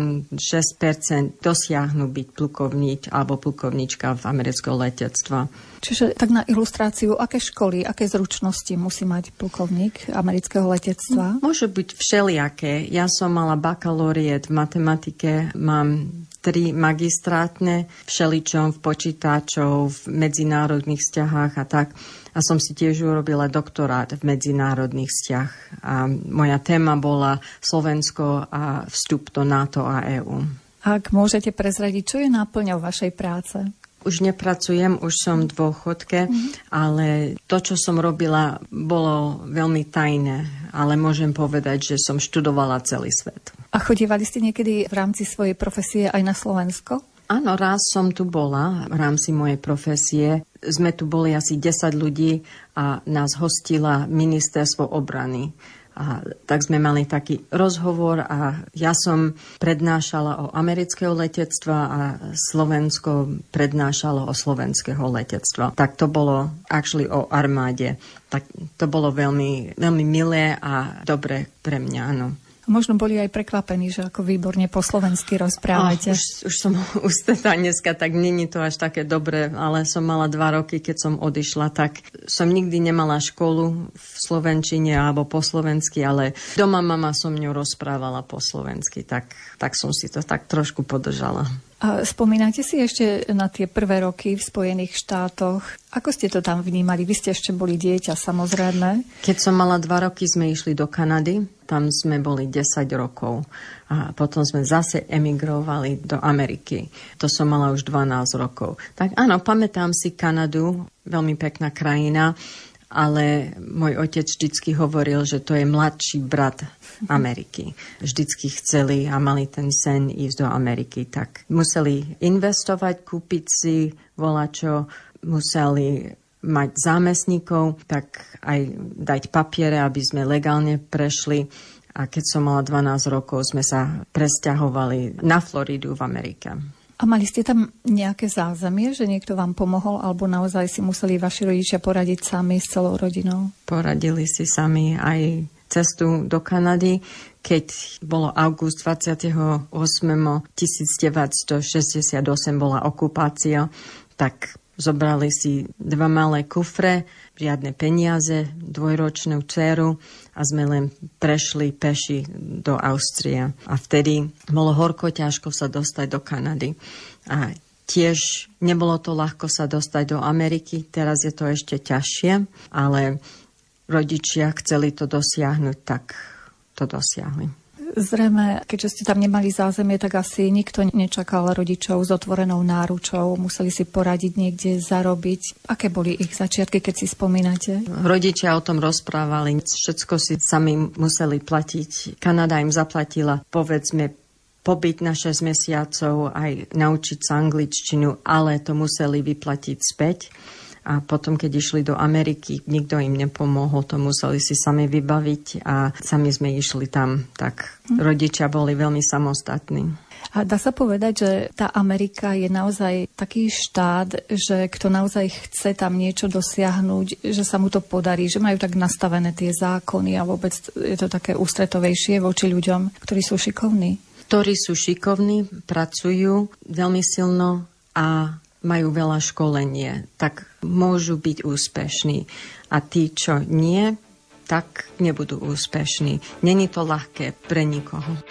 6% dosiahnu byť plukovník alebo plukovníčka v amerického letectva. Čiže tak na ilustráciu, aké školy, aké zručnosti musí mať plukovník amerického letectva? Môže byť všelijaké. Ja som mala bakalóriet v matematike, mám 3 magistrátne, všeličom v počítačov, v medzinárodných vzťahách a tak. A som si tiež urobila doktorát v medzinárodných vzťah. A moja téma bola Slovensko a vstup do NATO a EÚ. Ak môžete prezradiť, čo je náplňou vašej práce? Už nepracujem, už som v dôchodke, ale to, čo som robila, bolo veľmi tajné. Ale môžem povedať, že som študovala celý svet. A chodívali ste niekedy v rámci svojej profesie aj na Slovensko? Áno, raz som tu bola v rámci mojej profesie. Sme tu boli asi 10 ľudí a nás hostila ministerstvo obrany. A tak sme mali taký rozhovor a ja som prednášala o amerického letectva a Slovensko prednášalo o slovenského letectva. Tak to bolo actually o armáde. Tak to bolo veľmi, veľmi milé a dobre pre mňa, áno. Možno boli aj prekvapení, že ako výborne po slovensky rozprávate. Už som ustetá dneska, tak není to až také dobré, ale som mala 2 roky, keď som odišla, tak som nikdy nemala školu v slovenčine alebo po slovensky, ale doma mama so mňou rozprávala po slovensky, tak som si to tak trošku podržala. A spomínate si ešte na tie prvé roky v Spojených štátoch? Ako ste to tam vnímali? Vy ste ešte boli dieťa, samozrejme. Keď som mala 2 roky, sme išli do Kanady. Tam sme boli 10 rokov. A potom sme zase emigrovali do Ameriky. To som mala už 12 rokov. Tak áno, pamätám si Kanadu, veľmi pekná krajina, ale môj otec vždycky hovoril, že to je mladší brat Ameriky. Vždycky chceli a mali ten sen ísť do Ameriky, tak museli investovať, kúpiť si volačo, museli mať zámestníkov, tak aj dať papiere, aby sme legálne prešli. A keď som mala 12 rokov, sme sa presťahovali na Floridu v Amerike. A mali ste tam nejaké zázemie, že niekto vám pomohol, alebo naozaj si museli vaši rodičia poradiť sami s celou rodinou? Poradili si sami aj cestu do Kanady. Keď bolo august 28. 1968 bola okupácia, tak zobrali si 2 malé kufre, žiadne peniaze, 2-ročnú dceru a sme len prešli peši do Austrie. A vtedy bolo horko ťažko sa dostať do Kanady. A tiež nebolo to ľahko sa dostať do Ameriky, teraz je to ešte ťažšie, ale rodičia chceli to dosiahnuť, tak to dosiahli. Zrejme, keďže ste tam nemali zázemie, tak asi nikto nečakal rodičov s otvorenou náručou. Museli si poradiť niekde zarobiť. Aké boli ich začiatky, keď si spomínate? Rodičia o tom rozprávali. Všetko si sami museli platiť. Kanada im zaplatila, povedzme, pobyt na 6 mesiacov, aj naučiť sa angličtinu, ale to museli vyplatiť späť. A potom, keď išli do Ameriky, nikto im nepomohol, to museli si sami vybaviť a sami sme išli tam. Tak rodičia boli veľmi samostatní. A dá sa povedať, že tá Amerika je naozaj taký štát, že kto naozaj chce tam niečo dosiahnuť, že sa mu to podarí, že majú tak nastavené tie zákony a vôbec je to také ústretovejšie voči ľuďom, ktorí sú šikovní. Ktorí sú šikovní, pracujú veľmi silno a majú veľa školenie, tak môžu byť úspešní. A tí, čo nie, tak nebudú úspešní. Není to ľahké pre nikoho.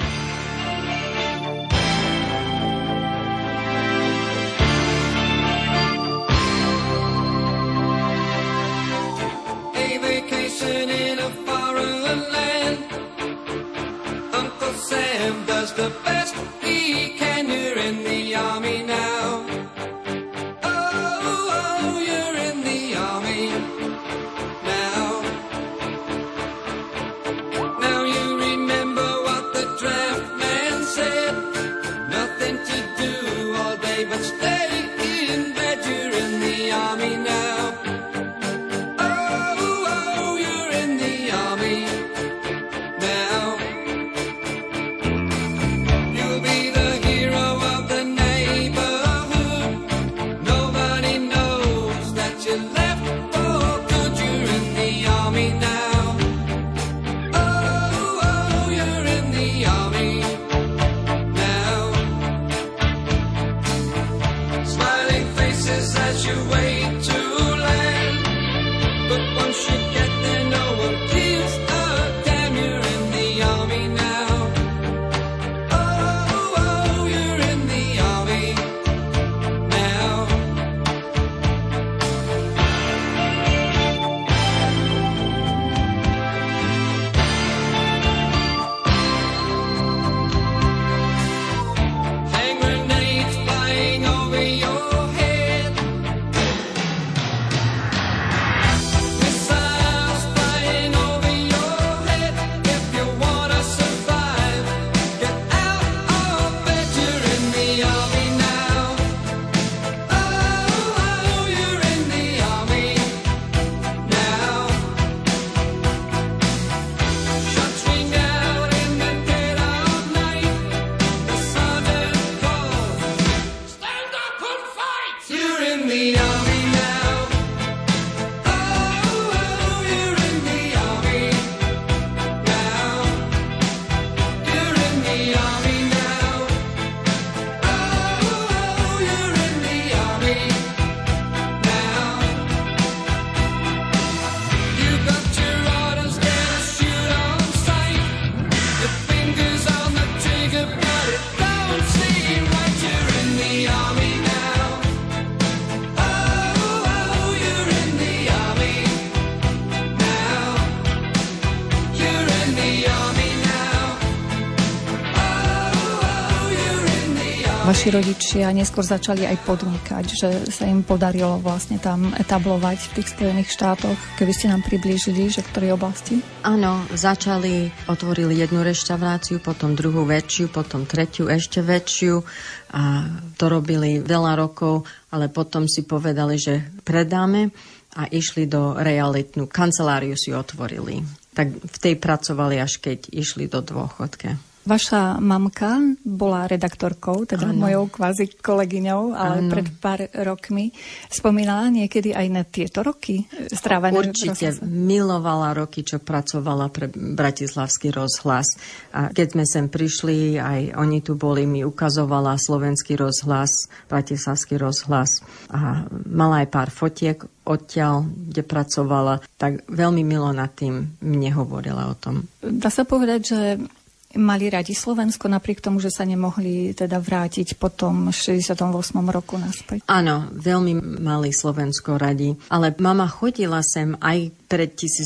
Vaši rodičia neskôr začali aj podnikať, že sa im podarilo vlastne tam etablovať v tých Spojených štátoch. Keby ste nám priblížili, že v ktorej oblasti? Áno, otvorili jednu reštauráciu, potom druhú väčšiu, potom tretiu ešte väčšiu a to robili veľa rokov, ale potom si povedali, že predáme a išli do realitnú kanceláriu si otvorili. Tak v tej pracovali, až keď išli do dôchodke. Vaša mamka bola redaktorkou, teda mojou kvázi kolegyňou, ale pred pár rokmi spomínala niekedy aj na tieto roky strávené. Určite milovala roky, čo pracovala pre Bratislavský rozhlas. A keď sme sem prišli, aj oni tu boli, mi ukazovala Slovenský rozhlas, Bratislavský rozhlas a mala aj pár fotiek odtiaľ, kde pracovala, tak veľmi milo nad tým mne hovorila o tom. Dá sa povedať, že mali radi Slovensko, napriek tomu, že sa nemohli teda vrátiť po tom 68. roku naspäť? Áno, veľmi mali Slovensko radi, ale mama chodila sem aj pred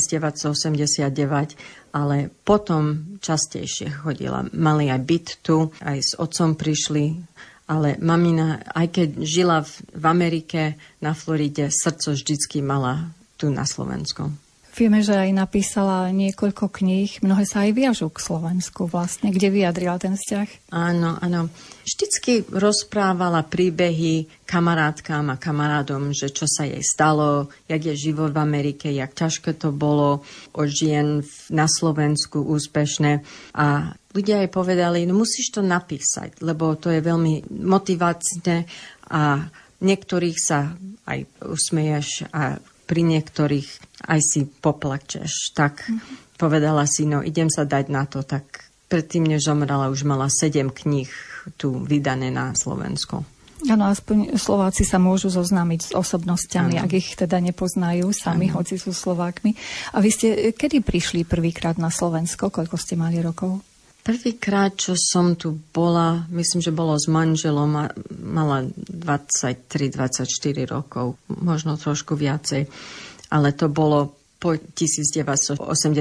1989, ale potom častejšie chodila. Mali aj byt tu, aj s otcom prišli, ale mamina, aj keď žila v Amerike, na Floride, srdco vždycky mala tu na Slovensku. Vieme, že aj napísala niekoľko kníh, mnohé sa aj viažú k Slovensku vlastne, kde vyjadrila ten vzťah. Áno, áno. Vždycky rozprávala príbehy kamarátkám a kamarádom, že čo sa jej stalo, jak je život v Amerike, jak ťažké to bolo od žien na Slovensku úspešné. A ľudia jej povedali, no musíš to napísať, lebo to je veľmi motivačné a niektorých sa aj usmeješ a pri niektorých aj si poplačeš. Tak povedala si, no idem sa dať na to. Tak predtým, než zomrela, už mala 7 kníh tu vydané na Slovensku. Áno, aspoň Slováci sa môžu zoznámiť s osobnostiami, ak ich teda nepoznajú sami, hoci sú Slovákmi. A vy ste kedy prišli prvýkrát na Slovensko? Koľko ste mali rokov? Prvýkrát, čo som tu bola, myslím, že bolo s manželom a mala 23-24 rokov, možno trošku viacej. Ale to bolo po 1989,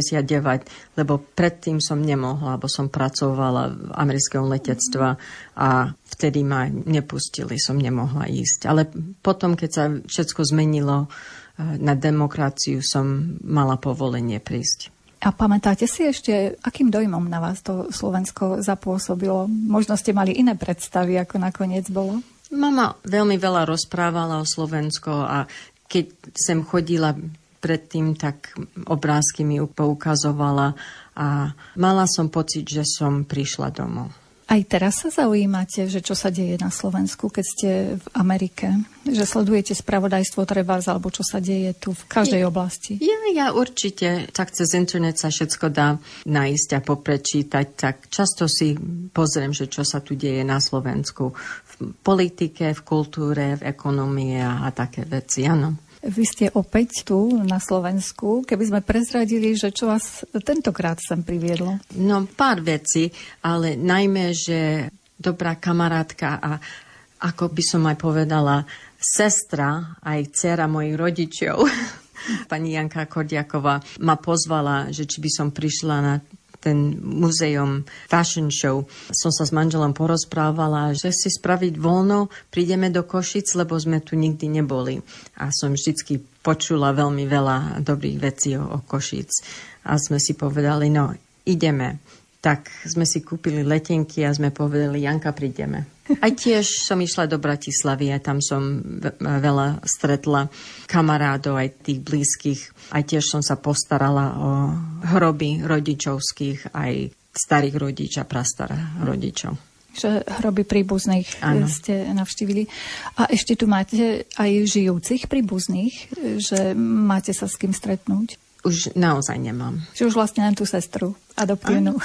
lebo predtým som nemohla, lebo som pracovala v americkom letectve a vtedy ma nepustili, som nemohla ísť. Ale potom, keď sa všetko zmenilo na demokraciu, som mala povolenie prísť. A pamätáte si ešte, akým dojmom na vás to Slovensko zapôsobilo? Možno ste mali iné predstavy, ako nakoniec bolo? Mama veľmi veľa rozprávala o Slovensku a keď sem chodila predtým, tak obrázky mi poukazovala a mala som pocit, že som prišla domov. Aj teraz sa zaujímate, že čo sa deje na Slovensku, keď ste v Amerike? Že sledujete spravodajstvo trebárs, alebo čo sa deje tu v každej oblasti? Ja určite. Tak cez internet sa všetko dá nájsť a poprečítať. Tak často si pozriem, že čo sa tu deje na Slovensku. V politike, v kultúre, v ekonomii a také veci, áno. Vy ste opäť tu na Slovensku. Keby sme prezradili, že čo vás tentokrát sem priviedlo? No, pár vecí, ale najmä, že dobrá kamarátka a ako by som aj povedala, sestra, aj dcera mojich rodičov, pani Janka Kordiaková, ma pozvala, že či by som prišla na ten muzeum fashion show. Som sa s manželom porozprávala, že si spraviť voľno, prídeme do Košic, lebo sme tu nikdy neboli. A som vždycky počula veľmi veľa dobrých vecí o Košic. A sme si povedali, no, ideme. Tak sme si kúpili letenky a sme povedali, Janka, prídeme. Aj tiež som išla do Bratislavy a tam som veľa stretla kamarádov, aj tých blízkych. Aj tiež som sa postarala o hroby rodičovských, aj starých rodič a prastarých rodičov. Že hroby príbuzných ste navštívili. A ešte tu máte aj žijúcich príbuzných, že máte sa s kým stretnúť? Už naozaj nemám. Že už vlastne len tú sestru adoptívnu.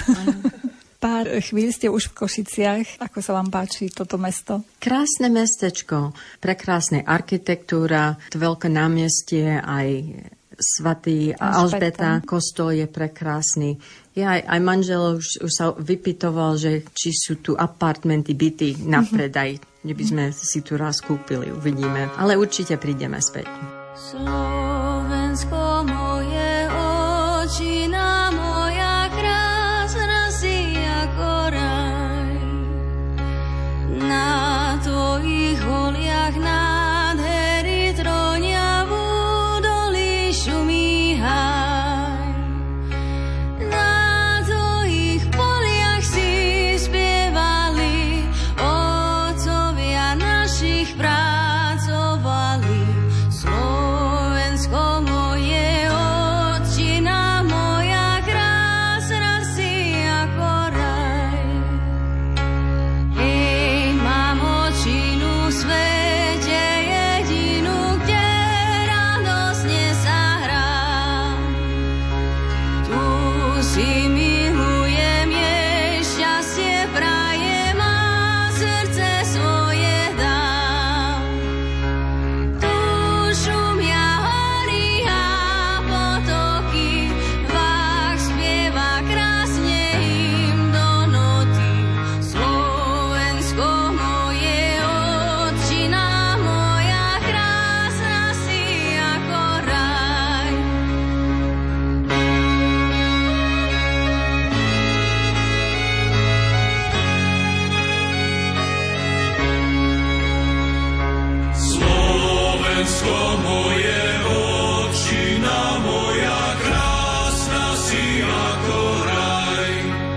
Pár chvíľ ste už v Košiciach. Ako sa vám páči toto mesto? Krásne mestečko, prekrásne architektúra, veľké námestie, aj svätý Alžbeta, kostol je prekrásny. Aj manžel už sa vypytoval, že či sú tu apartmenty, byty na predaj. Kde by sme si tu raz kúpili, uvidíme. Ale určite prídeme späť. Slovensko moje očina moja krásna si ako raj. Na si ako raj.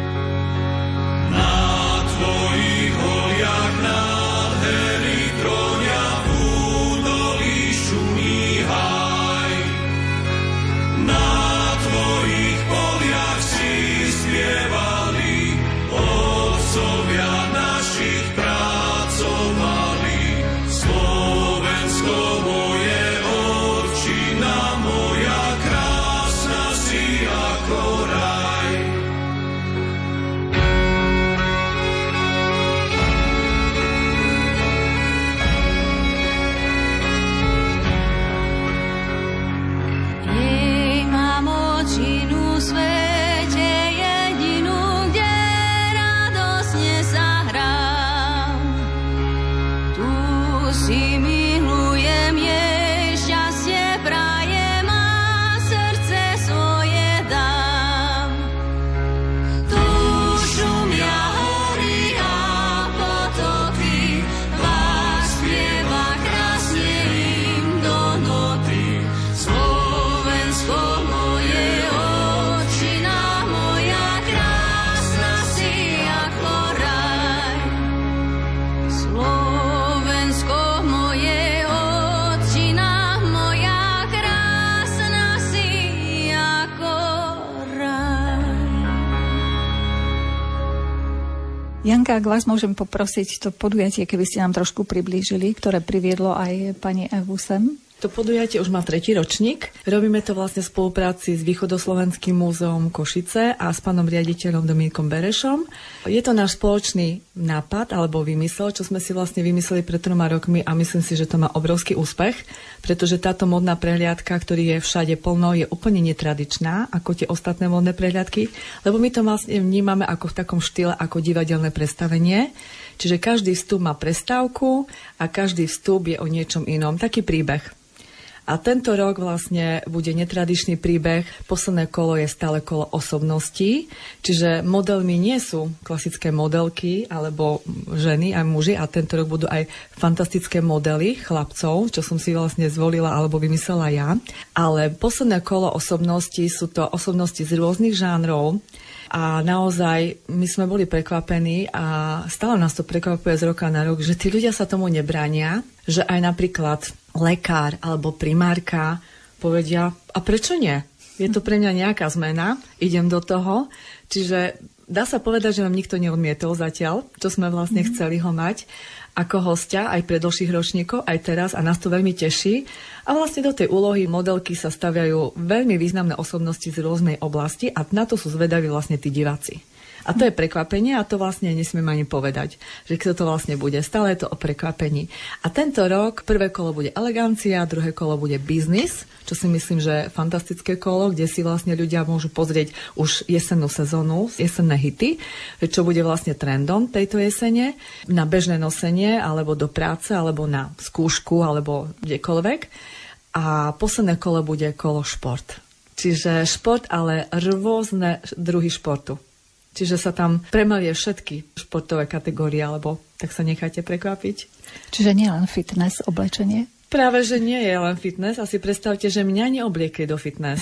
Na tvojich holiach nádhery trónia, v údolí šumí háj. Na tvojich poliach si spievali, otcovia našich pracovali. Slovensko moje, otčina moja, krásna si ako raj. Jej mám očinu svete jedinú, kde radosne zahrám. Tu si milujem, jej šťastie prajem a srdce svoje dám. Tu šumia hory a potoky, vás spieva krásne im do noty. Slovensko moje, otčina moja, krásna si ako raj. Slovensko moje, otčina moja, krásna si ako raj. Janka, ak vás môžem poprosiť to podujatie, keby ste nám trošku priblížili, ktoré priviedlo aj pani Evu sem. To podujatie už má 3. ročník. Robíme to vlastne v spolupráci s Východoslovenským múzeom Košice a s pánom riaditeľom Dominikom Berešom. Je to náš spoločný nápad alebo vymysel, čo sme si vlastne vymysleli pred 3 rokmi a myslím si, že to má obrovský úspech, pretože táto modná prehliadka, ktorý je všade plno, je úplne netradičná ako tie ostatné modné prehliadky, lebo my to vlastne vnímame ako v takom štýle ako divadelné predstavenie. Čiže každý vstup má prestávku a každý vstup je o niečom inom. Taký príbeh. A tento rok vlastne bude netradičný príbeh. Posledné kolo je stále kolo osobností, čiže modelmi nie sú klasické modelky alebo ženy aj muži a tento rok budú aj fantastické modely chlapcov, čo som si vlastne zvolila alebo vymyslela ja. Ale posledné kolo osobností sú to osobnosti z rôznych žánrov. A naozaj my sme boli prekvapení a stále nás to prekvapuje z roka na rok, že tí ľudia sa tomu nebránia, že aj napríklad lekár alebo primárka povedia, a prečo nie? Je to pre mňa nejaká zmena, idem do toho. Čiže dá sa povedať, že nám nikto neodmietol zatiaľ, čo sme vlastne chceli ho mať ako hostia aj pre dlhších ročníkov, aj teraz a nás to veľmi teší. A vlastne do tej úlohy modelky sa staviajú veľmi významné osobnosti z rôznej oblasti a na to sú zvedaví vlastne tí diváci. A to je prekvapenie a to vlastne nesmiem ani povedať, že kto to vlastne bude. Stále je to o prekvapení. A tento rok prvé kolo bude elegancia, druhé kolo bude biznis, čo si myslím, že je fantastické kolo, kde si vlastne ľudia môžu pozrieť už jesennú sezónu, jesenné hity, čo bude vlastne trendom tejto jesene, na bežné nosenie, alebo do práce, alebo na skúšku, alebo kdekoľvek. A posledné kolo bude kolo šport. Čiže šport, ale rôzne druhy športu. Čiže sa tam premalie všetky športové kategórie, alebo tak sa nechajte prekvapiť. Čiže nie len fitness, oblečenie? Práve, že nie je len fitness. A si predstavte, že mňa neobliekli do fitness.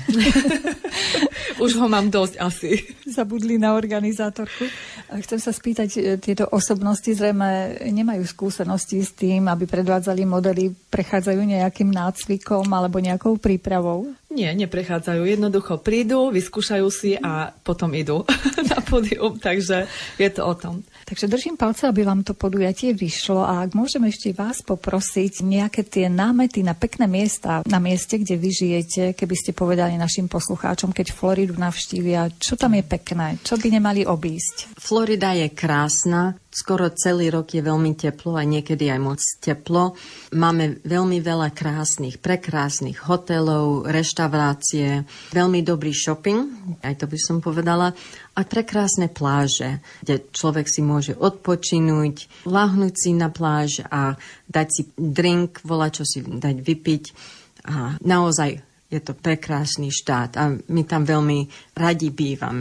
Už ho mám dosť asi. Zabudli na organizátorku. Chcem sa spýtať, tieto osobnosti zrejme nemajú skúsenosti s tým, aby predvádzali modely, prechádzajú nejakým nácvikom alebo nejakou prípravou? Nie, neprechádzajú. Jednoducho prídu, vyskúšajú si a potom idú na pódium, takže je to o tom. Takže držím palce, aby vám to podujatie vyšlo a ak môžem ešte vás poprosiť nejaké tie námety na pekné miesta, na mieste, kde vy žijete, keby ste povedali našim poslucháčom, keď Floridu navštívia, čo tam je pekné, čo by nemali obísť? Florida je krásna, skoro celý rok je veľmi teplo a niekedy aj moc teplo. Máme veľmi veľa prekrásnych hotelov, reštaurácie, veľmi dobrý shopping, aj to by som povedala, a prekrásne pláže, kde človek si môže odpočinúť, láhnuť si na pláž a dať si drink, čo si dať vypiť. A naozaj je to prekrásny štát a my tam veľmi radi bývame.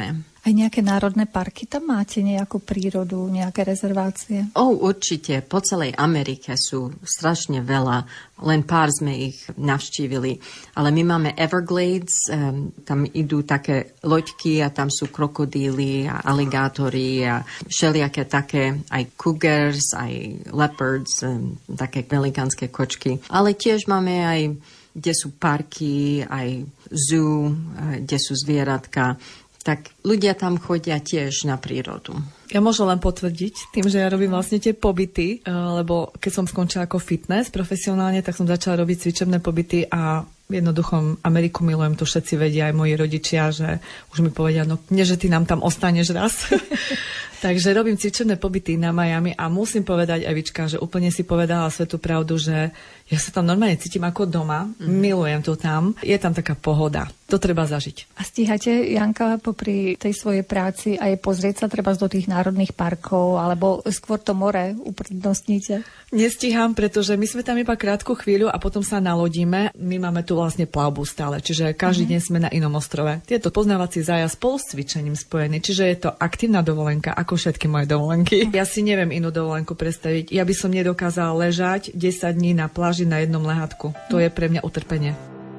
Aj nejaké národné parky tam máte, nejakú prírodu, nejaké rezervácie? Určite. Po celej Amerike sú strašne veľa. Len pár sme ich navštívili. Ale my máme Everglades, tam idú také loďky a tam sú krokodíly a aligátory a všelijaké také, aj cougars, aj leopards, také velikánske kočky. Ale tiež máme aj, kde sú parky, aj zoo, kde sú zvieratka. Tak ľudia tam chodia tiež na prírodu. Ja môžem len potvrdiť tým, že ja robím vlastne tie pobyty, lebo keď som skončila ako fitness profesionálne, tak som začala robiť cvičebné pobyty a jednoducho Ameriku milujem, to všetci vedia, aj moji rodičia, že už mi povedia, no nie, že ty nám tam ostaneš raz. Takže robím cvičebné pobyty na Miami a musím povedať, Evička, že úplne si povedala svetú pravdu, že ja sa tam normálne cítim ako doma, milujem to tam, je tam taká pohoda, to treba zažiť. A stíhate, Janka, popri tej svojej práci aj pozrieť sa treba do tých národných parkov, alebo skôr to more uprednostníte? Nestíham, pretože my sme tam iba krátku chvíľu a potom sa nalodíme. My máme tu vlastne plavbu stále, čiže každý deň sme na inom ostrove. Je to poznávací zájazd spolu s cvičením spojený, čiže je to aktívna dovolenka, ako všetky moje dovolenky. Ja si neviem inú dovolenku predstaviť. Ja by som nedokázala ležať 10 dní na pláži na jednom lehátku. To je pre mňa utrpenie.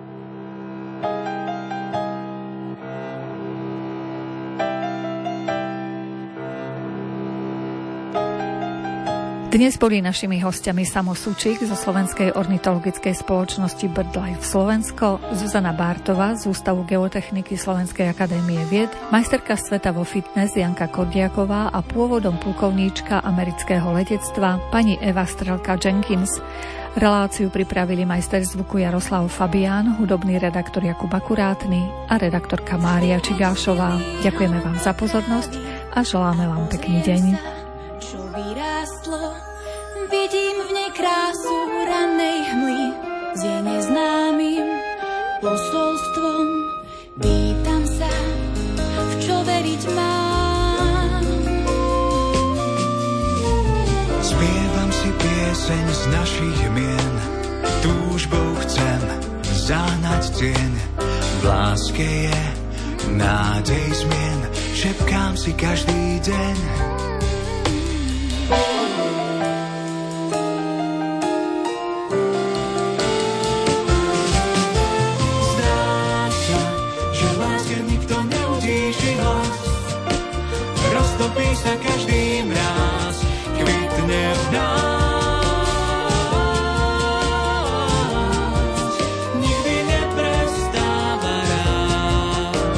Dnes boli našimi hostiami Samo Sučík zo Slovenskej ornitologickej spoločnosti BirdLife Slovensko, Zuzana Bártová z Ústavu geotechniky Slovenskej akadémie vied, majsterka sveta vo fitness Janka Kordiaková a pôvodom plukovníčka amerického letectva pani Eva Strelka-Jenkins. Reláciu pripravili majster zvuku Jaroslav Fabián, hudobný redaktor Jakub Akurátny a redaktorka Mária Čigášová. Ďakujeme vám za pozornosť a želáme vám pekný deň. Vidím v nej krásu rannej hmly s jej neznámym posolstvom. Pýtam sa, v čo veriť mám. Spievam si pieseň z našich mien, túžbou chcem zahnať tieň. V láske je nádej zmien, šepkám si každý deň. Roztopí sa každý mráz, kvitne v nás, nikdy neprestáva rásť.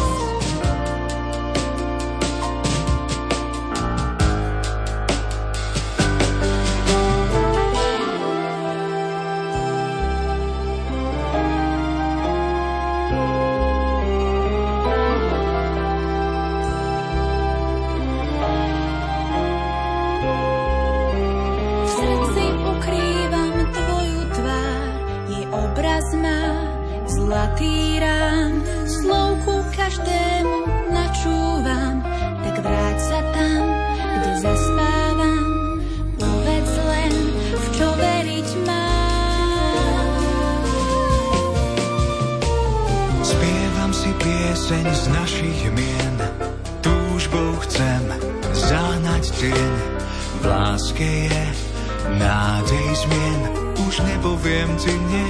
Zlatý rám, slovku každému načúvam, tak vráť sa tam, kde zaspávam. Povedz len, v čo veriť mám. Spievam si pieseň z našich mien, túžbou chcem zahnať tieň. V láske je nádej zmien, už nepoviem ti nie.